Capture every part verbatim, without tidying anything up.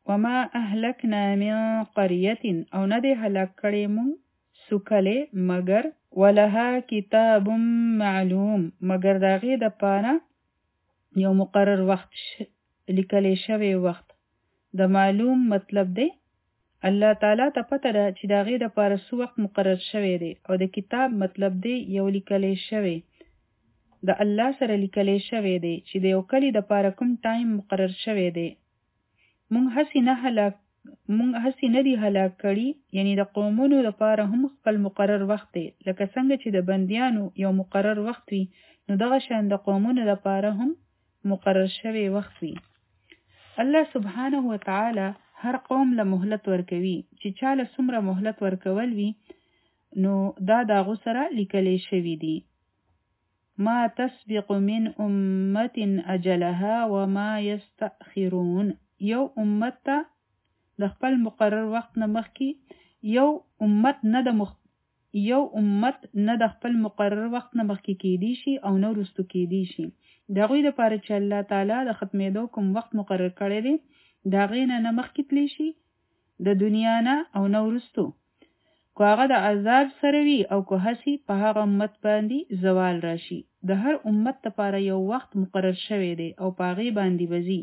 وما اهلکنا من قرية او نه دی هلاک کړی مونږ سوکلې مگر ولها کتاب معلوم مگر داغې د پاره یو مقرر وخت لیکلی شوی وخت. د معلوم مطلب دی الله تعالی ته پته ده چې داغې د پاره څه وخت مقرر شوی دی او د کتاب مطلب دی یو لیکلی شوی د الله سره لیکلی شوی دی چې د یو کلی د پاره کوم ټایم مقرر شوی دی. مونږ هسې نه هلاک مونږ هسې نه دي هلاک کړي یعنی د قومونو لپاره هم خپل مقرر وخت دی لکه څنګه چې د بندیانو یو مقرر وخت وي نو دغه شان د قومونو لپاره هم مقرر شوی وخت وي. الله سبحانه وتعالی هر قوم له مهلت ورکوي چې چاله څومره مهلت ورکول وي نو دا داغو سره لیکلی شوی دی. ما تسبق من امت اجلها وما يستأخرون یو امت ته د خپل مقرر وخت نه مخکې یو امت نه د مخ یو امت نه د خپل مقرر وخت نه مخکې کېدی شي او نه وروستو کېدی شي. د هغوی دپاره چې الله تعالی د ختمېدو کوم وخت مقرر کړی دی د هغې نه نه مخکې تلی شي د دنیا نه او نه وروستو که هغه د عذاب سره وي او که هسې په هغه امت باندې زوال راشي. د هر امت دپاره یو وخت مقرر شوی دی او په هغې باندې به ځي.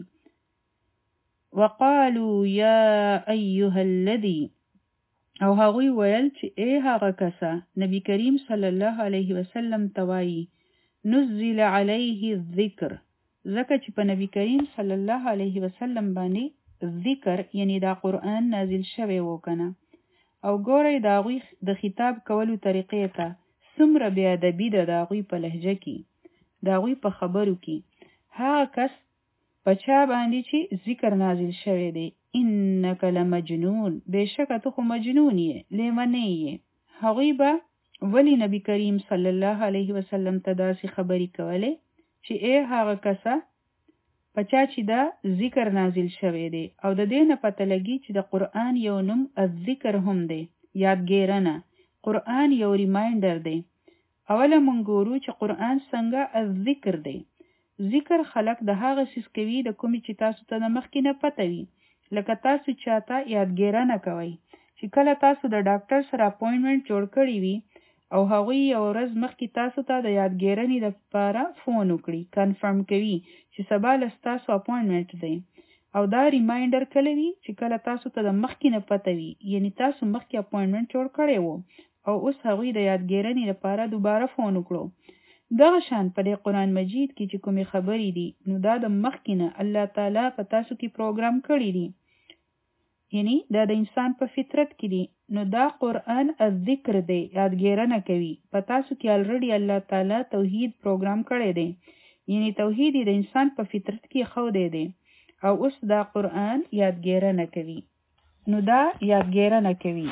وقالو یا ایها الذی او هغوی ویل چې ای هغه کسه نبی کریم صلی الله علیه وسلم ته وایي نزل علیه الذکر ځکه چې په نبی کریم صلی الله علیه وسلم باندې ذکر یعنی دا قرآن نازل شوی و کنه. او ګورئ د هغوی د خطاب کولو طریقې ته څومره بې ادبي ده د هغوی په لهجه کې د هغوی په خبرو کې. هغه کس په چا باندې چې ذکر نازل شوی دی انک لمجنون بېشکه ته خو مجنون یې لیونی یې. هغوی به ولی نبی کریم صلی الله علیه وسلم ته داسې خبرې کولې چې ای هغه کسه په چا چې دا ذکر نازل شوی دی او د دې نه پته لګي چې د قرآن یو نوم الذکر هم دی یادګیرنه. قرآن یو ریمایندر دی. اوله مونږ ګورو چې قرآن څنګه الذکر دی. ذکر خلق د هغه څیز کوي د کومې چې تاسو ته د مخکې نه پته وي. لکه تاسو چاته یادګیرنه کوئ چې کله تاسو د ډاکټر سره اپوینټمنټ جوړ کړی وي او هغوی یو ورځ مخکې تاسو ته د یادګیرنې لپاره فون وکړي کنفرم کوي چې سبا له ستاسو اپوینټمنټ دی او دا ریمایندر کله وي چې کله تاسو ته د مخکې نه پته وي یعنی تاسو مخکې اپوینټمنټ جوړ کړی و او اوس هغوی د یادګیرنې لپاره دوباره فون وکړو. دغه شان په دې قرآن مجید کې چې کومې خبرې دي نو دا د مخکې نه الله تعالی په تاسو کې پروګرام کړي دي یعنی دا د انسان په فطرت کې دي. نو دا قرآن الذکر دی یادګیرنه کوي. په تاسو کې الریډي الله تعالی توحید پروګرام کړی دی یعنی توحید د انسان په فطرت کې ښودی دی او اوس دا قرآن یادګیرنه کوي. نو دا یادګیرنه کوي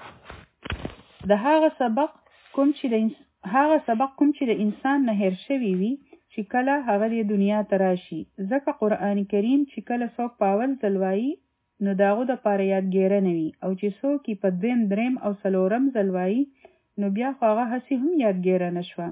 د هغه سبق کوم چې د هغه سبق کوم چې د انسان نه هیر شوی وي چې کله هغه د دنیا ته راشي. ځکه قرآن کریم چې کله څوک په اول ځل وایي نو د هغو دپاره یادګیرنه وي او چې څوک یې په دویم دریم او څلورم ځل وایي نو بیا خو هغه هسې هم یادګیرنه شوه.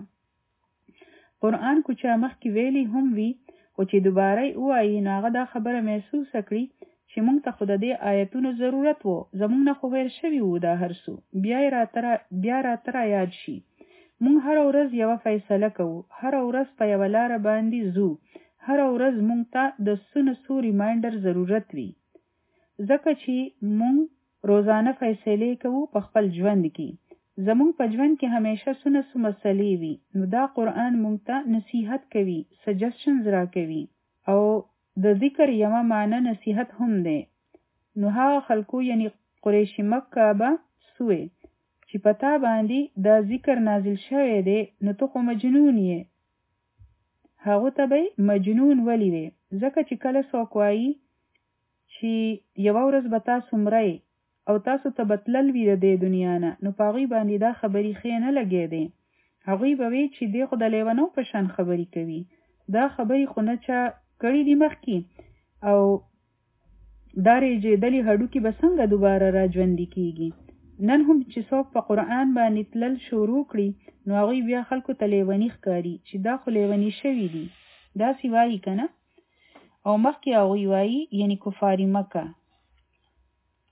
قرآن کو چا مخکې ویلی هم وي خو چې دوباره یې ووایي نو هغه دا خبره محسوسه کړي چې موږ ته خو د دې آیتونو ضرورت و زموږ نه خو هیر شوي وو دا هر څه بیا یې بیا راته را یاد شي. موږ هره ورځ یوه فیصله کوو هره ورځ په یوه لاره باندې ځو هره ورځ موږ ته د څه نه څو ریمایندر ضرورت وي ځکه چې موږ روزانه فیصلې کوو په خپل ژوند کې. زموږ په ژوند کې همیشه څه نه څه مسلې وي نو دا قرآن موږ ته نصیحت کوي سجشنز را کوي او د ذکر یوه معنی نصیحت هم دی. نو هغه خلکو یعنی قریش مکه به سوی چې په تا باندې دا ذکر نازل شوی دی نو ته خو مجنون یې. هغو ته به مجنون ولی وی ځکه چې کله څوک وایي چې یوه ورځ به تاسو مرئ او تاسو ته به تلل وي د دې دنیا نه نو په هغوی باندې دا خبرې ښې نه لګېدې. هغوی به وی چې دی خو د لیونو په شان خبرې کوي دا خبرې خو نه چا کړي دي مخکې او دا رېږېدلي هډوکي به څنګه دوباره را ژوندي کېږي. نن هم چې څوک په قرآن باندې تلل شروع کړي نو هغوی بیا خلکو ته لیوني ښکاري چې دا خو لیوني شوي دي داسې وایي که نه. او مخکې هغوی وایي یعنی کفار مکه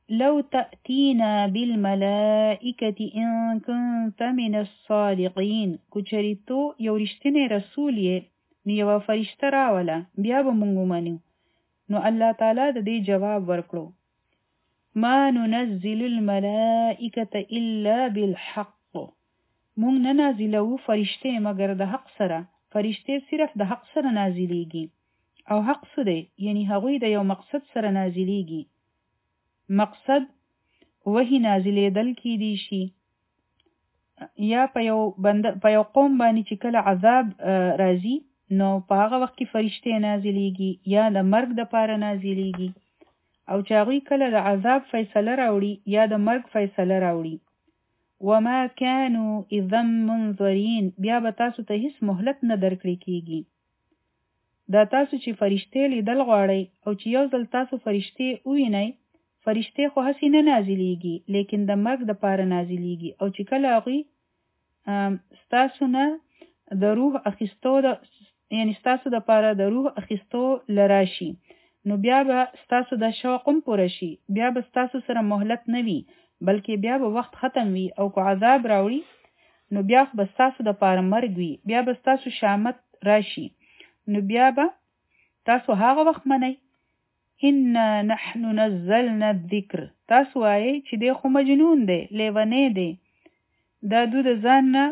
لو تأتينا بالملائكة إن كنت من الصادقين کچریتو یو رښتینی رسول یې نو یوه فرشته راوله بیا به موږ ومنو. نو الله تعالی د دې جواب ورکړو ما ننزل الملائکة الا بالحق مونږ نه نازلوو فرشته مگر د حق سره. فرشته صرف د حق سره نازلیږي او حق څه دی یعنی هغوی د یو مقصد سره نازلیږي. مقصد وحی نازلیدل کیدی شي یا په یو بند په یو قوم باندې چې کله عذاب راځي نو په هغه وخت کې فرشته نازلیږي یا د مرګ د پاره نازلیږي او چې هغوی کله د عذاب فیصله راوړي یا د مرګ فیصله راوړي. وما كانوا اذا منظرین بیا به تاسو ته هیڅ مهلت نه درکړي کیږي. دا تاسو چې فرشته لیدل غواړئ او چې یو ځل تاسو فرشته ووینئ فرشته خو هسې نه نازلیږي لیکن د مرګ د پاره نازلیږي او چې کله هغوی ستاسو نه د روح اخیستو د یعنی ستاسو د پاره د روح اخیستو لراشي نو بیا به ستاسو د شوق هم پوره شي. بیا به ستاسو سره مهلت نه وي بلکې بیا به وخت ختم وي او که عذاب راوړي نو بیا به ستاسو د پاره مرګ وي. بیا به ستاسو شامت راشي نو بیا به تاسو هغه وخت منئ انا نحن نزلنا الذکر تاسو وایئ چې دی خو مجنون دی لیونی دی دا دو د ځان نه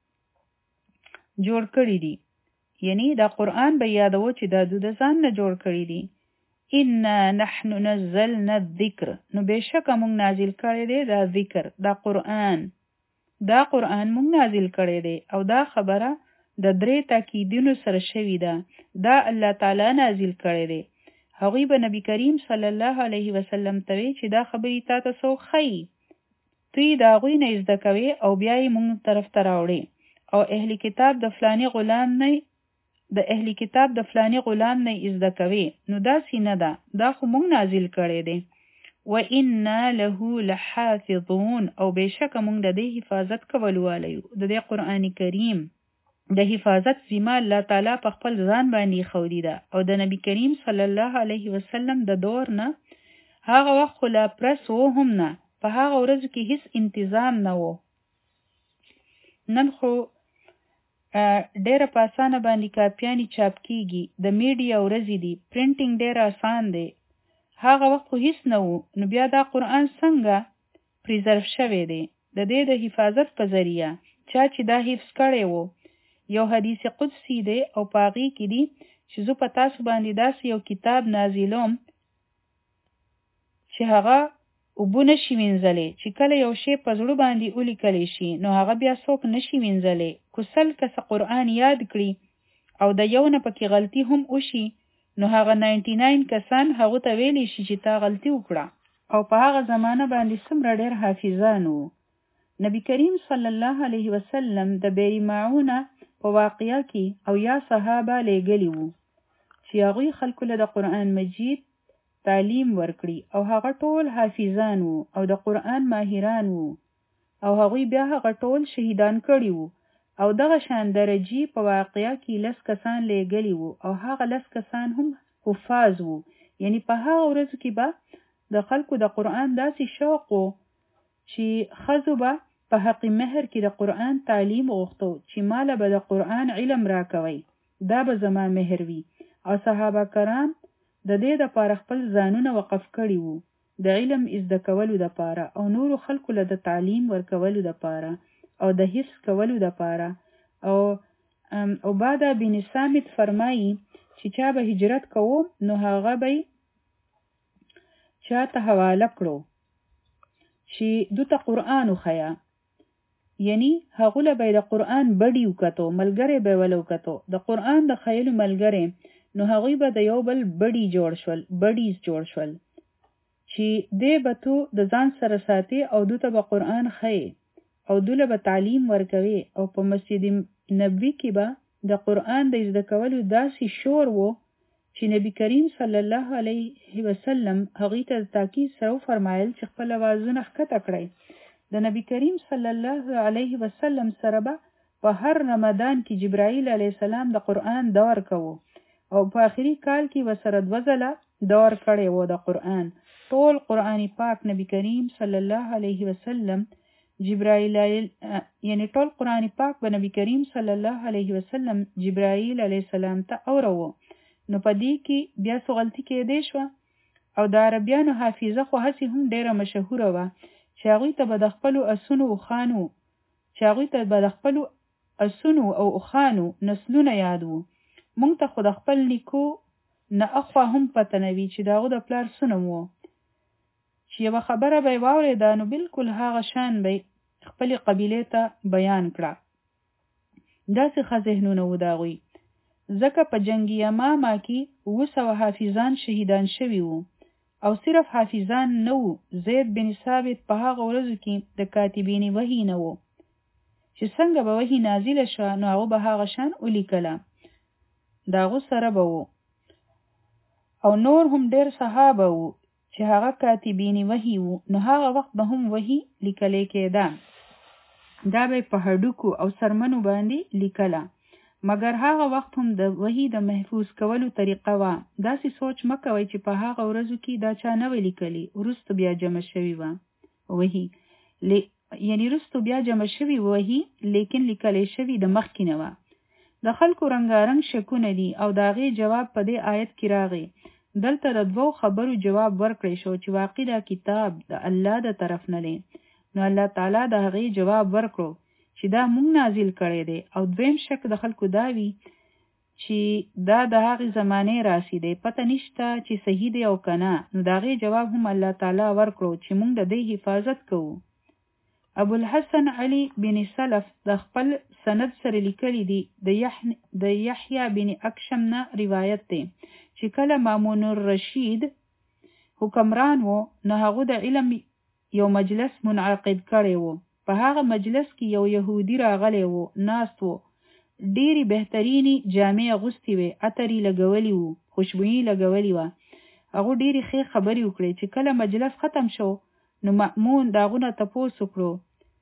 جوړ کړي دي یعنی دا قرآن به یادو چې دا دو د ځان نه جوړ کړي دي. انا نحن نزلنا الذکر نو بېشکه موږ نازل کړی دی دا ذکر دا قرآن دا قرآن موږ نازل کړی دی او دا خبره د درې تاکیدونو سره شوې ده. دا الله تعالی نازل کړی دی. هغوی به نبی کریم صلی الله علیه وسلم ته وی چې دا خبرې تا ته څوک ښیي ته یې د هغوی نه زده کوې او بیا یې موږ طرف ته راوړې او اهل کتاب د فلاني غلام نه د اهل کتاب د فلاني غلام نه زده کوې نو داسې نه ده دا خو موږ نازل کړی دی. وإنا له لحافظون او بېشکه موږ د دې حفاظت کولو والا یو. د دې قرآن کریم د حفاظت ذمه الله تعالی په خپل ځان باندې خوري ده او د نبی کریم صلی الله علیه وسلم د دور نه هغه وخت خو لا پرس و هم نه په هغه ورځو کې هیڅ انتظام نه و. نن خو ډیره په اسانه باندې کاپیانې چاپ کیږي د میډیا ورځې دي پرنټینګ ډیر آسان دی. هغه وخت خو هیڅ نه و نو بیا دا قرآن څنګه پریزرو شوی دی د دې د حفاظت په ذریعه چا چې دا حفظ کړی و. یو حدیث قدسی دی او په هغې کې دي چې زه په تاسو باندې داسې یو کتاب نازلوم چې هغه اوبه نشي وینځلی چې کله یو شی په زړه باندې ولیکلی شي نو هغه بیا څوک نشي وینځلی. که سل کسه قرآن یاد کړي او د یو نه پکې غلطي هم وشي نو هغه ناینټي ناین کسان هغو ته ویلی شي چې تا غلطي وکړه. او په هغه زمانه باندې څومره ډېر حافظان وو. نبی کریم صلی الله علیه وسلم د بیری معونه په واقعه کې او یا صحابه لېږلي وو چې هغوی خلکو له د قرآن مجید تعلیم ورکړي او هغه ټول حافظان وو او د قرآن ماهران وو او هغوی بیا هغه ټول شهیدان کړي وو او دغه شان درجې په واقعه کې لس کسان لېږلي وو او هغه لس کسان هم حفاظ وو. یعنی په هغه ورځو کې به د خلکو د قرآن داسې شوق وو چې ښځو به په حق مهر کې د قرآن تعلیم غوښتو چې ماله به د قرآن علم راکوي دا به زما مهر وي. او صحابه کرام د دې دپاره خپل ځانونه وقف کړي وو د علم زده کولو دپاره او نورو خلکو له د تعلیم ورکولو دپاره او د حفظ کولو دپاره. او عباده بن صامت فرمایي چې چا به هجرت کوو نو هغه به چا ته حواله کړو چې دو ته قرآن وښیه یعنی هغو له به یې د قرآن بډي وکتو ملګری به یې وله وکتو د قرآن د ښیلو ملګری نو هغوی به د یو بل بډي جوړ شول بډیز جوړ شول چې دی به تو د ځان سره ساتي او دو ته به قرآن ښیې او دو له به تعلیم ورکوي او په مسجد نبوي کې به د قرآن د زده کولو داسې شور و چې نبی کریم صلی الله علیه وسلم هغوی ته د تاکید سره وفرمایل چې خپل اوازونه ښکته کړئ. د نبی کریم صلی الله علیه وسلم سره به په هر رمضان کې جبرائیل علیه السلام د قرآن دور کوو او په آخري کال کې به سره دوه ځله دور کړی و د قرآن ټول قرآن پاک نبی کریم صلی الله علیه وسلم جبرائیل یعنی ټول قرآن پاک به نبی کریم صلی الله علیه وسلم جبرائیل علیه السلام ته اوروه. نو په دې کې بیا څه غلطي کېدی شوه او د عربیانو حافظه خو هسې هم ډیره مشهوره وه چې هغوی ته به د خپلو اسونو اوښانو چې هغوی ته به د خپلو اسونو او اوښانو نسلونه یاد وو. موږ ته خو د خپل نیکو نه اخوا هم پته نه وي چې د هغو د پلار څه نوم و. چې یوه خبره به یې واورېده نو بلکل هغه شان به خپلې قبیلې ته بیان کړه. داسې ښه ذهنونه وو د هغوی، ځکه په جنګ یمامه کې اووه سوه حافظان شهیدان شوي وو او صرف حافظان نه وو. زید بن ثابت په هغه ورځو کې د کاتبین وحی نه وو چې څنګه به وحی نازله شوه نو هغه به هغه شان ولیکله، د هغو سره به وو. او نور هم ډېر صحابه وو چې هغه کاتبین وحی وو، نو هغه وخت به هم وحی لیکلی کېده. دا به په هډوکو او سرمنو باندې لیکله، مګر هغه وخت هم د وحی د محفوظ کولو طریقه وه. داسې سوچ مه کوئ چې په هغه ورځو کې دا چا نه وی لیکلي، وروسته بیا جمع شوي وه وحی، یعنی وروسته بیا جمع شوي وحی لیکن لیکلی شوي د مخکې نه وه. د خلکو رنګارنګ شکونه دي او د هغې جواب په دې آیت کې راغی. دلته د دوو خبرو جواب ورکړی شو چې واقع دا کتاب د الله د طرف نه دی. نو الله تعالی د هغې جواب ورکړو چې دا مونږ نازل کړی دی. او دویم شک د خلکو دا وي چې دا د هغې زمانې راسي پته نشته چې صحیح دی او که نه. نو د هغې جواب هم الله تعالی ورکړو چې مونږ د دې حفاظت کوو. ابوالحسن علی بن سلف د خپل سند سره لیکلی دی د یحیی بن اکشم نه روایت دی چې کله مامون الرشید حکمران وو نو هغه د علم یو مجلس منعقد کړی وو. په هغه مجلس کې یو یهودي راغلی وو، ناست وو، ډېرې بهترینې جامې اغوستې وې، عطر یې لګولی وو، خوشبویي لګولې وه. هغو ډېرې ښې خبرې وکړې. چې کله مجلس ختم شو نو مأمون د هغو نه تپوس وکړو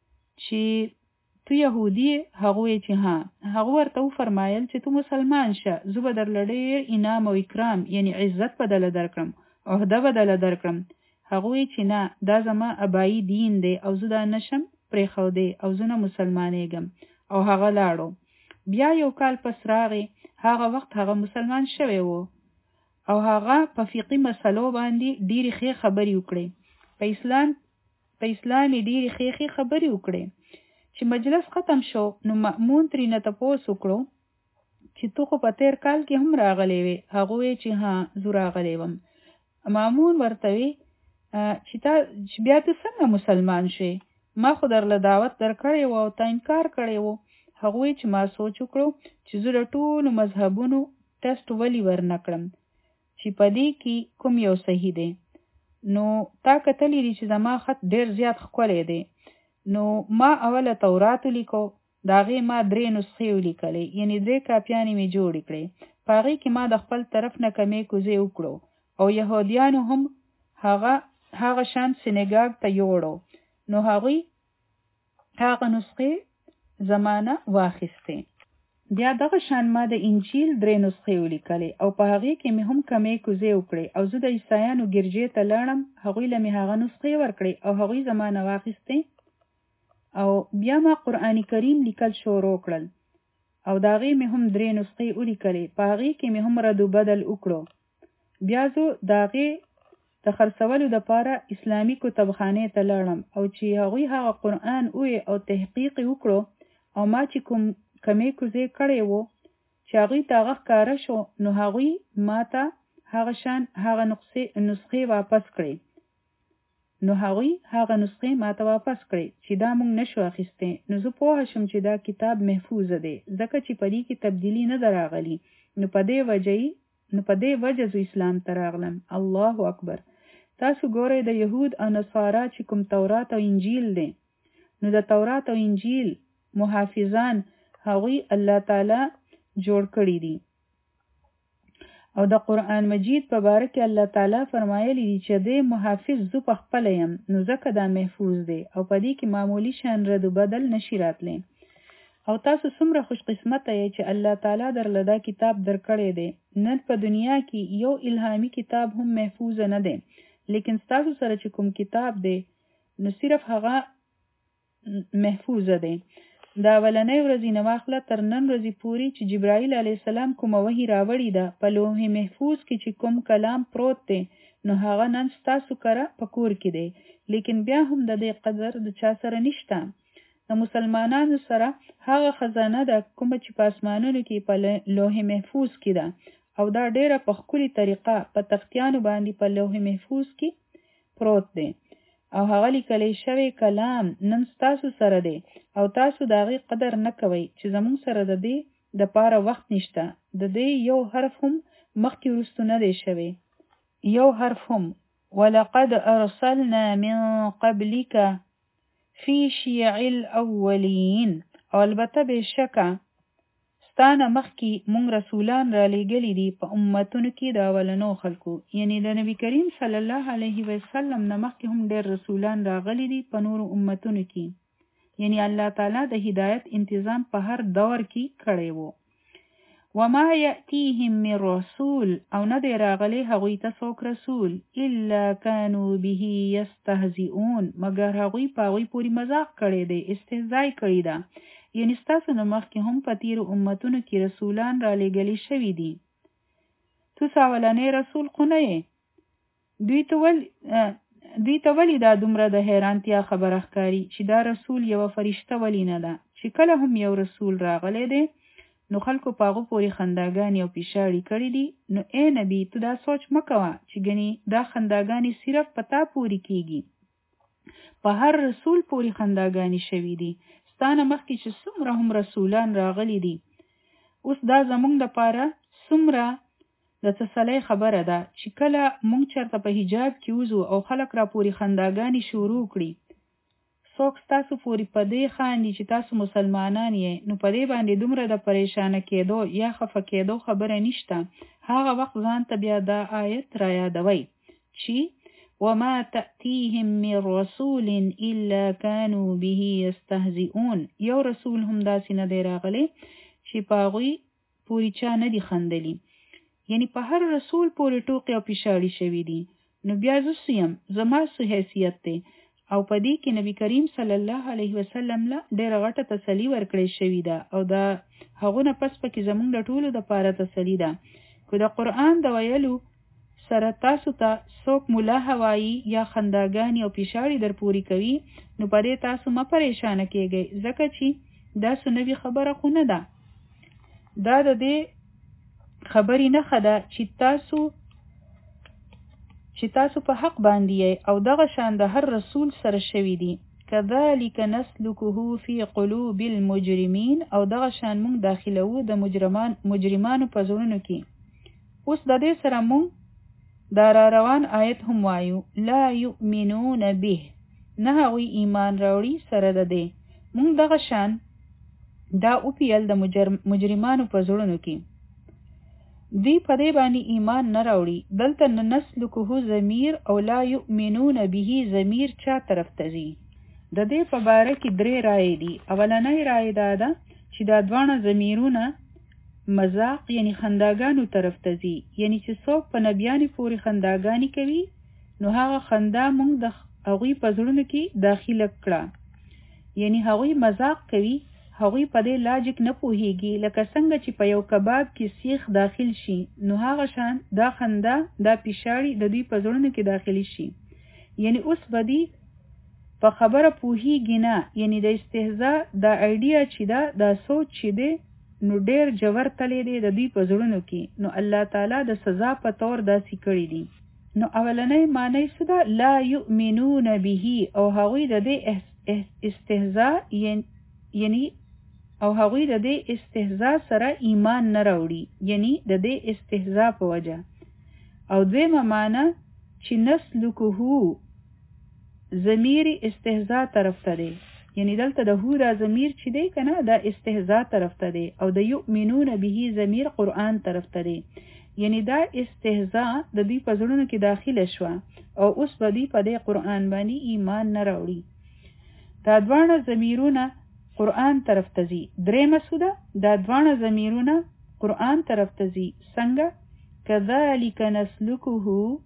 چې تو یهودي؟ هغه وی چې ها. هغه ورته وفرمایل چې تو مسلمان شه، زه به درله ډېر انعام او اکرام یعنی عزت بدله درکړم، عهده بدله درکړم. هغه وی چې نه، دا زما ابایي دین دی او زه دا نشم پرېښودی او زه نه مسلمانېږم. او هغه لاړو. بیا یو کال پس راغی، هغه وخت هغه مسلمان شوی و او هغه په فقهي مسلو باندې ډېرې ښې خبرې وکړې. په اسلام په اسلام یې ډېرې ښې ښې خبرې وکړې. چې مجلس ختم شو نو مأمون ترېنه تپوس وکړو چې تو خو په تېر کال کې هم راغلی وې؟ هغه وی چې ها، زه راغلی وم. مأمون ورته وی چې تا بیا ته څنګه مسلمان شوې؟ ما خو درله دعوت درکړی و او تا انکار کړی و. هغه وی چې ما سوچ وکړو چې زه د ټولو مذهبونو ټسټ ولې ورنه کړم چې په دې کې کوم یو صحیح دی. نو تا کتلی دی چې زما خط ډېر زیات ښکلی دی. نو ما اوله تورات ولیکو، د هغې ما درې نسخې ولیکلې، یعنې درې کاپیانې مې جوړې کړې. په هغې کې ما د خپل طرف نه کمې کوزې وکړو او یهودیانو هم هغه هغه شان سینګاګ ته یوړو. نو هغوی هغه نسخې زمانه واخیستې. بیا دغه شان ما د انجیل درې نسخې ولیکلې او په هغې کې مې هم کمې کوزې وکړې او زه د عیسایانو ګرجې ته لاړم، هغوی له مې هغه نسخې ورکړې او هغوی زمانه واخیستې. او بیا ما قرآن کریم لیکل شروع کړل او د هغې مې هم درې نسخې ولیکلې، په هغې کې مې هم رد و بدل وکړو. بیا زه د هغې د خرڅولو دپاره اسلامي کتابخانې ته لاړم او چې هغوی هغه قرآن ووی او تحقیق یې وکړو او ما چې کوم کمې کوزې کړی وو چې هغوی ته هغه ښکاره شو، نو هغوی ما ته هغه شان هغه نسخې واپس کړې. نو هغوی هغه نسخې ما ته واپس کړې چې دا مونږ نشو اخیستی. نو زه پوهه شم چې دا کتاب محفوظ دی، ځکه چې په دې کې تبدیلي نه ده راغلي. نو په دې وجه نو په دې وجه زه اسلام ته راغلم. الله اکبر. تاسو ګورئ د یهود او نصارا چې کوم تورات او انجیل دی، نو د تورات او انجیل محافظان هغوی الله تعالی جوړ کړي دي. او د قرآن مجید په باره کې الله تعالی فرمایلی دي چې دې محافظ زه په خپله یم، نو ځکه دا محفوظ دی او په دې کې معمولی شان رد و بدل نشي راتلی. او تاسو څومره خوش قسمته یې چې الله تعالی درله دا کتاب درکړی دی. نن په دنیا کې یو الهامي کتاب هم محفوظ نه دی، لیکن ستاسو سره چې کوم کتاب دی نو صرف هغه محفوظ دی. دا اولنۍ ورځې نه واخله تر نن ورځې پورې چې جبرائیل علیه السلام کومه وحی راوړې ده په لوح محفوظ کې چې کوم کلام پروت دی نو هغه نن ستاسو کره په کور کې دی، لیکن بیا هم د دې قدر د چا سره نشته. د مسلمانانو سره هغه خزانه ده کومه چې په اسمانونو کې په لوح محفوظ کې ده او دا ډیره په ښکلې طریقه په تختیانو باندې په لوح محفوظ کې پروت دی او هغه لیکلی شوی کلام نن ستاسو سره دی او تاسو د هغې قدر نه کوئ چې زموږ سره د دې دپاره وخت نشته. د دې یو حرف هم مخکې وروستو نه دی شوی، یو حرف هم. ولقد ارسلنا من قبلك فی شیع الاولین، او البته بېشکه ستانه مخکې مونږ رسولان را لېږلي دي په امتونو کې د اولنو خلکو، یعنی د نبی کریم صلی الله علیه وسلم نه مخکې هم ډېر رسولان راغلي دي په نورو امتونو کې، یعنی الله تعالی د هدایت انتظام په هر دور کې کړی وو. وما یأتیهم من رسول، او نه دی راغلی هغوی ته څوک رسول الا کانوا به یستهزئون، مګر هغوی په هغوی پورې مذاق کړی دی، استهزا یې کړې ده. یعنی ستاسو نه مخکې هم په تیرو امتونو کې رسولان را لېږلي شوي دي. تاسو اولنی رسول خو نه یې. دوی ته ول دوی ته ولې دا دومره د حیرانتیا خبره ښکاري چې دا رسول یوه فرشته ولې نه ده؟ چې کله هم یو رسول راغلی دی نو خلکو په هغو پورې خنداګانې او پیشاړې کړي دي. نو ای نبي ته دا سوچ مه کوه چې ګنې دا خنداګانې صرف په تا پورې کېږي، په هر رسول پورې خنداګانې شوي دي. ستانه مخکې چې څومره هم رسولان راغلي دي، اوس دا زموږ دپاره څومره د تسلۍ خبره ده چې کله موږ چېرته په حجاب کې وځو او خلک را پورې خنداګانې شروع کړي، څوک ستاسو پورې په دې خاندي چې تاسو مسلمانان یې، نو په دې باندې دومره د پریشانه کېدو یا خفه کېدو خبره نشته. هغه وخت ځان ته بیا دا آیت را یادوئ چې وما تأتیهم من رسول الا كانوا به یستهزئون، یو رسول هم داسې نه دی راغلی چې په هغوی پورې چا نه دي خندلي، یعنی په هر رسول پورې ټوقې او پیشاړي شوي دي. نو بیا زه څه یم، زما څه حیثیت دی؟ او په دې کې نبی کریم صلی الله علیه وسلم له ډېره غټه تسلي ورکړې شوې ده او دا هغو نه پس پکې زموږ د ټولو دپاره تسلي ده. که د قرآن د ویلو سره تاسو ته څوک ملا هوایي یا خنداګانې او پیشاړي در پورې کوي نو په دې تاسو مه پریشانه کېږئ، ځکه چې دا سنوي خبره خو نه ده. دا د دې خبرې نښه ده چې تاسو چې تاسو په حق باندې یې او دغه شان د هر رسول سره شوي دي. کذلک نسلکه فی قلوب المجرمین، او دغه شان مونږ داخلوو د مجرمان مجرمانو په زړونو کې. اوس د دې سره مونږ دا را روان آیت هم وایو لا یؤمنون به، نه هغوی ایمان راوړي سره د دې. مونږ دغه شان دا اوپیل د مجرمانو په زړونو کې، دی په دې باندې ایمان نه راوړي. دلته نسلکه ضمیر او لا یؤمنون به ضمیر چا طرف ته ځي؟ د دې په باره کې درې رایې دي. اولنۍ رایې دا ده چې دا دواړه ضمیرونه مذاق یعنی خنداګانو طرف ته ځي، یعنی چې څوک په نبیانو پورې خنداګانې کوي نو هغه خندا موږ د هغوی په زړونو کې داخله کړه، یعنی هغوی مذاق کوي، هغوی په دې لاجک نه پوهیږي. لکه څنګه چې په یو کباب کې سیخ داخل شي نو هغه شان دا خندا دا پیشاړي د دوی په زړونو کې داخلي شي، یعنی اوس به دی په خبره پوهیږي نه، یعنی د استهزاء دا ایډیا چې دا دا سوچ چې دی نو ډېر جوور تلی دی د دوی په زړونو کې، نو الله تعالی د سزا په طور داسې کړي دي. نو اولنۍ معنی څه ده؟ لا یؤمنون به، او هغوی د دې استهزاء یعنی او هغوی د دې استهزاء سره ایمان نه راوړي، یعنی د دې استهزاء په وجه. او دویمه معنی چې نسلکه ضمیر استهزاء طرف ته دی، یعنی دلته د هو دا ضمیر چې دی که نه دا استهزاء طرف ته دی، او د یؤمنون به ضمیر قرآن طرف ته دی، یعنی دا استهزاء د دوی په زړونو کې داخله شوه او اوس به دوی په دې قرآن باندې ایمان نه راوړي. دا دواړه ضمیرونه قرآن طرف ته ځي. درېمه څه ده؟ دا دواړه ضمیرونه قرآن طرف ته ځي. څنګه؟ کذلک نسلکه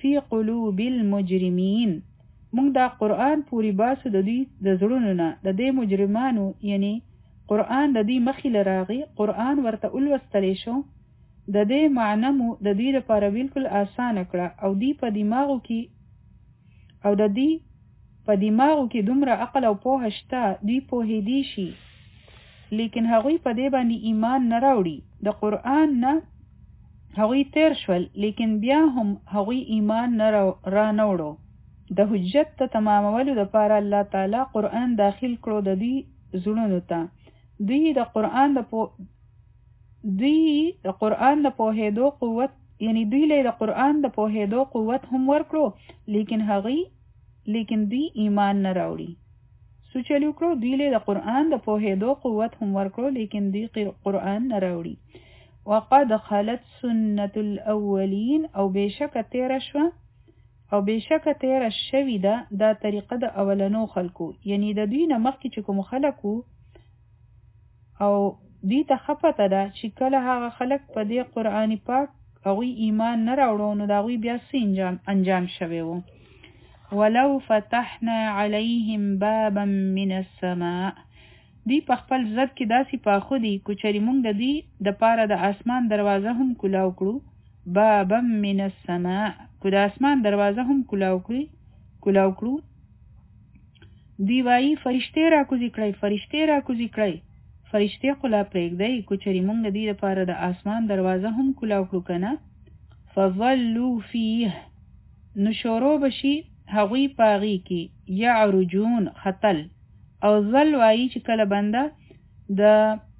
فی قلوب المجرمین موږ دا قرآن پوری باسو د دوی د زړونو نه د دې مجرمانو یعنی قرآن د دوی مخې لراغي قرآن ورته ولوستلی شو د دې معنی مو د دوی لپاره بالکل آسانه کړه او دی په دماغو کې او د دوی په دماغو کې دومره عقل او پوهه شته دوی پوهېدی شي لیکن هغوی په دې باندې ایمان نه راوړي د قرآن نه هغوی تیر شول لیکن بیا هم هغوی ایمان نه را نه وړو د حجت ته تمامولو دپاره الله تعالی قرآن داخل کړو د دوی زړونو ته دوی د قرآن د پو دوی د قرآن د پوهېدو قوت یعنی دوی له د قرآن د پوهېدو قوت هم ورکړو لیکن هغوی لیکن دوی ایمان نه راوړي سوچل وکړو دوی له د قرآن د پوهېدو قوت هم ورکړو لیکن دوی قرآن نه راوړي وقد خلت سنت الاولین او بشکه تیره شوه او بشکه تیره شوې ده دا طریقه د اولنو خلکو یعنی د دوی نه مخکې چې کوم خلکو او دوی ته ښه پته ده چې کله هغه خلک په دې قرآن پاک هغوی ایمان نه راوړو نو د هغوی بیا څه انجام انجام شوی و ولو فتحنا علیهم بابا من السماء دی په خپل ضد کې داسې پاخو دي کوچري مونږ د دې د پاره د اسمان دروازه هم کلاو کړو بابا من السماء کو د اسمان دروازه هم کلاو کړو کلاو کړو دی وایي فرشتې را کوزي کړئ فرشتې را کوزي کړئ فرشتې خو لا پرېږدئ کوچري مونږ د دې لپاره د اسمان دروازه هم کلاو کړو کنه فظلوا فیه نو شروع بشي هغوی پاغي کې یعرجون خطل او ظل وایي چې کله بنده د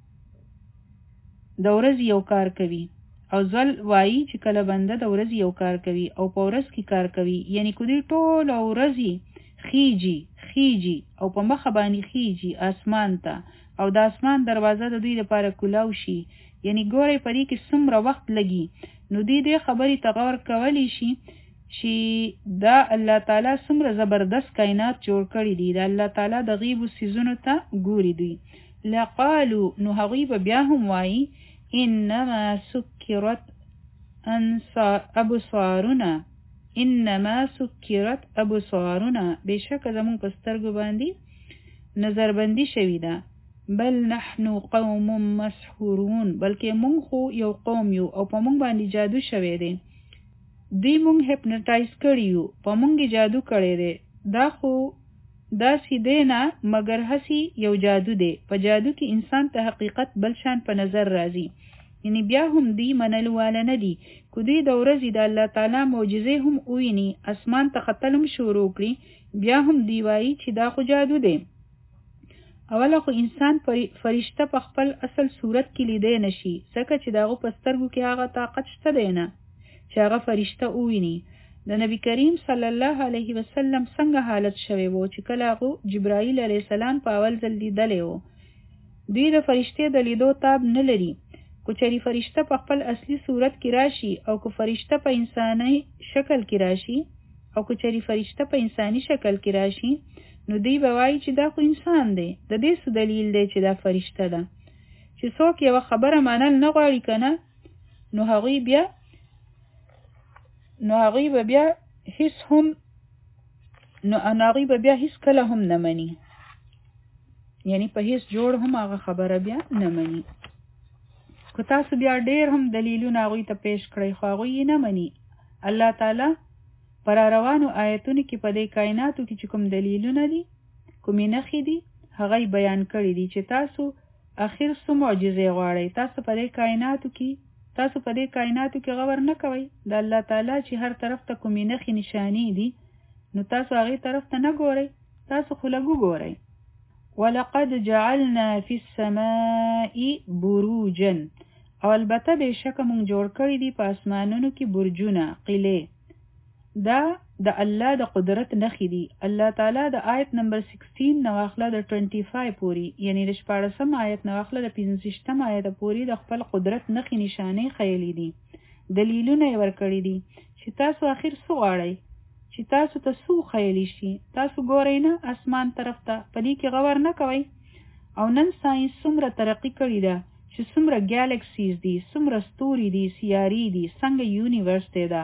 د ورځې یو کار کوي او ظل وایي چې کله بنده د ورځې یو کار کوي او په ورځ کې کار کوي یعنی کو دې ټول ورځې خیجی خیجی او په مخه باندې خیجی اسمان ته او د اسمان دروازه د دوی لپاره کلاو شي یعنی ګورئ په دې کې څومره وخت لګي نو دې دې خبرې ته غور کولی شي چې دا الله تعالی څومره زبردست کائنات جوړ کړي دي دا الله تعالی د غیبو څیزونو ته ګوري دي لقالو نو هغوی به بیا هم وایي انما سکرت ابصارنا انما سکرت ابصارنا بشکه زمون په سترګو باندې نظربندي شوې ده بل نحن قوم مسحورون بلکې مونږ خو یو قوم یو او په مونږ باندې جادو شوی دی دی مونږ هپنټایز کړیو په مونږ جادو کړی دی دا خو داسې دی نه مګر هسې یو جادو دی په جادو کې انسان ته حقیقت بل شان په نظر راځي یعنی بیا هم دی منلو والا نه دي کو دی د ورځې د الله تعالی معجزې هم وویني اسمان ته ختل هم شروع کړي بیا هم دی وایي چې دا خو جادو دی اوله خو انسان فرشته په خپل اصل صورت کې لیدی نشي ځکه چې د هغو په سترګو کې هغه طاقت شته دی نه چې هغه فرشته وویني د نبی کریم صلی الله علیه وسلم څنګه حالت شوی و چې کله هغه جبرائیل علیه السلام په اول ځل لیدلی و دوی د فرشتې د لیدو تاب نه لري کو چېرې فرشته په خپل اصلي صورت کې راشي او که فرشته په انساني شکل کې راشي او که چېرې فرشته په انساني شکل کې راشي نو دوی به وایي چې دا خو انسان دی د دې څه دلیل دی چې دا فرشته ده چې څوک یوه خبره منل نه غواړي که نه نو هغوی بیا نو هغوی به بیا هیڅ هم نو هغوی به بیا هیڅ کله هم نه مني یعنی په هیڅ جوړ هم هغه خبره بیا نه مني که تاسو بیا ډېر هم دلیلونه هغوی ته پیش کړئ خو هغوی یې نه مني الله تعالی پر روانو آیتونو کې په دې کائناتو کې چې کوم دلیلونه دي کومې نښې دي هغه یې بیان کړي دي چې تاسو اخر څه معجزې غواړئ تاسو په دې کائناتو کې تاسو په دې کائناتو کې غور نه کوئ د الله تعالی چې هر طرف ته کومې نښې نشانې دي نو تاسو هغې طرف ته نه ګورئ تاسو خو لږ وګورئ ولقد جعلنا فی السماء بروجا او البته بېشکه موږ جوړ کړي دي په اسمانونو کې برجونه قلې دا د الله د قدرت نښې دي الله تعالی د آیت نمبر سکسټین نه واخله د ټوینټي فایو پورې یعنی د شپاړسم آیت نه واخله د پنځه ویشتم آیت پورې د خپل قدرت نښې نشانې ښیلي دي دلیلونه یې ورکړي دي چې تاسو اخر څه غواړئ چې تاسو ته څه وښیلی شي تاسو ګورئ نه اسمان طرف ته په دې کې غور نه کوئ او نن ساینس څومره ترقي کړې ده چې څومره ګیلکسیز دي څومره ستوري دي سیارې دي څنګه یونیورس دی ده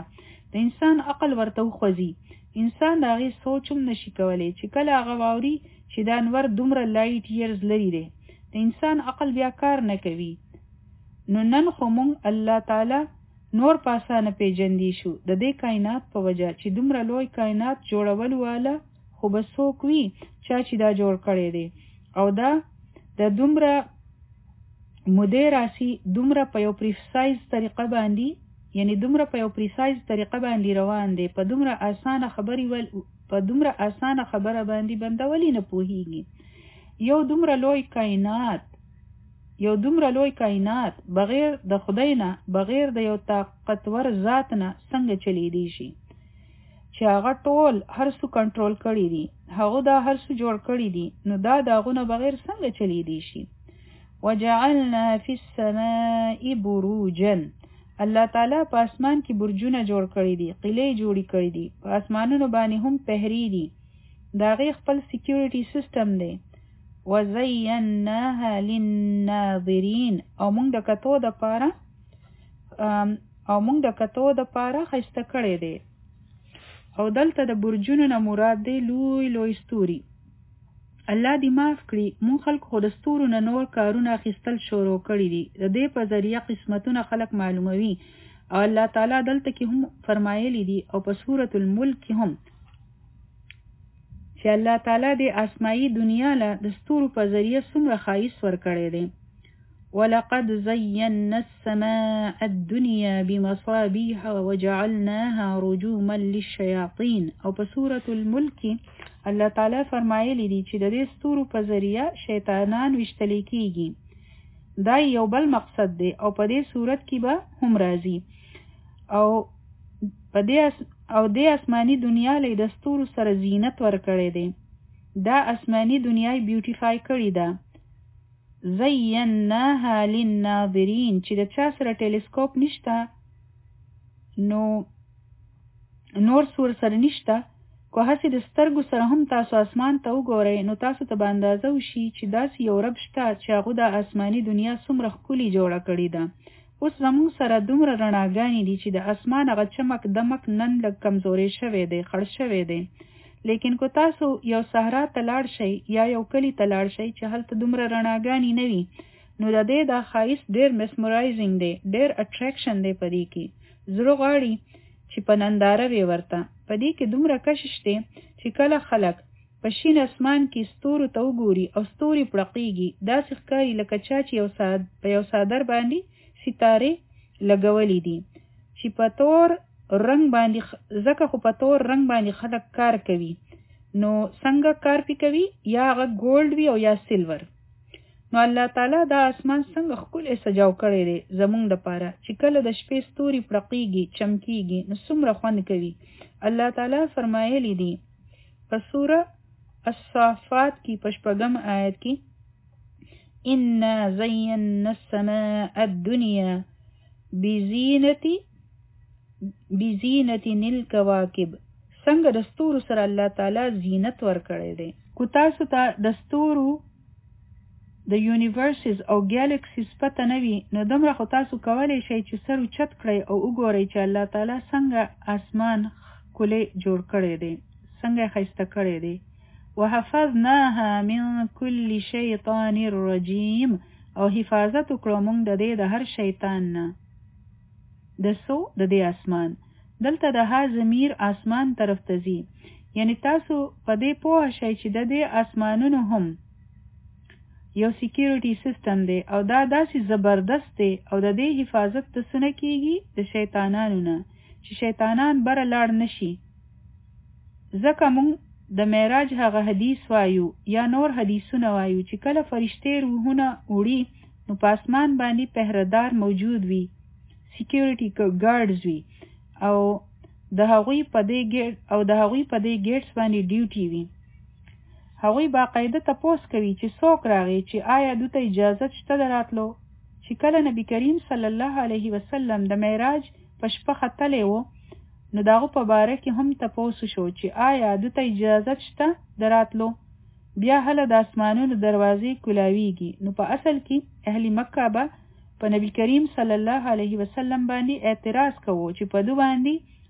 د انسان عقل ورته وخوځي. انسان د هغې سوچ هم نشي کولی چې کله هغه واوري چې دا انور دومره لایټ ایرز لري دی، د انسان عقل بیا کار نه کوي. نو نن خو مونږ الله تعالی نور په اسانه پیژندی شو د دې کائنات په وجه چې دومره لوی کائنات جوړول واله خو به څوک وي چا چې دا جوړ کړی دی، او دا د دومره مودې راسي دومره په یو پریسایز طریقه باندې، یعنی دومره په یو پریسایز طریقه باندې روان دی، په دومره اسانه خبري ول په دومره اسانه خبره باندې بنده ولی نه پوهیږي. یو دومره لوی کائنات یو دومره لوی کائنات بغیر د خدای نه، بغیر د یو طاقتور ذات نه څنګه چلیدی شي چې هغه ټول هر څه کنټرول کړی دي، هغه دا هر څه جوړ کړی دي، نو دا داغونه بغیر څنګه چلیدی شي. وجعلنا فی السماء بروجا، الله تعالی په اسمان کې برجونه جوړ کړی دي، قلعې جوړې کړی دي، په اسمانونو باندې هم پهری دي، دا غي خپل سکیورټي سیستم دی. وزیناها للناظرین، او موږ د کتو د پاره او موږ د کتو د پاره خسته کړی دی. او دلته د برجونو نه مراد دی لوی لوی ستوري. الله دې معاف کړي، مون خلک خو د ستورو نه نور کارونه اخیستل شروع کړي دي، د دې په ذریعه قسمتونه خلک معلوموي. او الله تعالی دلته کې هم فرمایلی دي او په سورة الملک کې هم چې الله تعالی د آسمایي دنیا له د ستورو په ذریعه څومره ښایست ورکړی دی. ولقد زينا السماء الدنيا بمصابيح وجعلناها رجوما للشياطين، او په سورة الملک الله تعالی فرمایلی دي چې د دې ستورو په ذریعه شیطانان وشتلی کیږي. دا یو بل مقصد دی او په دې صورت کې به هم راځي. او په دې او د آسماني دنیا له د ستورو سره زینت ورکړی دی، دا آسماني دنیا بیوټیفای کړی ده. زیناها للناظرین، چې د چا سره ټیلیسکوپ نشته نو نور سور سره نشته، کو هسې د سترګو سره هم تاسو اسمان ته وګورئ نو تاسو ته به اندازه وشي چې داسې یو رب شته چې هغه د آسماني دنیا څومره ښکلې جوړه کړې ده. اوس زموږ سره دومره رڼاګانې دي چې د اسمان هغه چمک دمک نن لږ کمزوری شوی دی، خړ شوی دی. لیکن کو تاسو یو صحرا ته لاړ شئ یا یو کلی ته لاړ شئ چې هلته دومره رڼاګانې نه وي، نو د دې دا ښایست ډېر مسمرایزینګ دی، ډېر اټریکشن دی په دې کې. زړه غواړي چې په ننداره وي ورته. په دې کې دومره کشش دی چې کله خلک په شین اسمان کې ستورو ته وګوري او ستوري پړقېږي، داسې ښکاري لکه چا چې یو ساد په یو څادر باندې ستارې لګولې دي چې په تور رنگ باندې، ځکه خو په تور رنگ باندې خلک کار کوي، نو څنګه کار پی کوي، یا هغه ګولډ وي او یا سیلور. نو الله تعالی دا اسمان څنګه ښکلی سجاو کړی دی زمونږ دپاره چې کله د شپې ستوري پړقېږي چمکېږي نو څومره خوند کوي. الله تعالی فرمایلی دي په سوره الصافات کې په شپږم آیت کې انا زینا السماء الدنیا بزینت بزینت الکواکب، څنګه د ستورو سره الله تعالی زینت ورکړی دی. کو تاسو ته د ستورو د یونیورسز او ګالیکسیز پته نه وي نو دومره خو تاسو کولی شئ چې سر اوچت کړئ او وګورئ چې الله تعالی څنګه اسمان ښکلی جوړ کړی دی، څنګه یې ښایسته کړی دی. وحفظناها من كل شیطان رجیم، او حفاظت وکړو موږ د دې د هر شیطان نه. د سو د دې اسمان دلته د ها ضمیر اسمان طرف ته ځي، یعنی تاسو په دې پوه شئ چې د دې اسمانونو هم یو سکیورټي سیستم دی او دا داسې زبردست دی او د دې حفاظت د څه نه کیږي، د شیطانانو نه، چې شیطانان بره لاړ نشي. ځکه موږ د معراج هغه حدیث وایو یا نور حدیثونه وایو چې کله فرشتې روحونه وړي نو په اسمان باندې پهردار موجود وي، سکیورټي ګارډز وي، او د هغوی په دې ګیټ او د هغوی په دې ګیټس باندې ډیوټي وي. هغوی باقاعده تپوس کوي چې څوک راغی، چې آیا دوی ته اجازه شته د راتلو. چې کله نبی کریم صلی الله علیه وسلم د معراج په شپه ختلی و نو د هغه په باره کې هم تپوس شو چې آیا دوی ته اجازه شته د راتلو. بیا هله د اسمانونو دروازې کولاویږي. نو په اصل کې اهل مکه به په نبی کریم صلی الله علیه وسلم باندې اعتراض کوو چې په دو باندې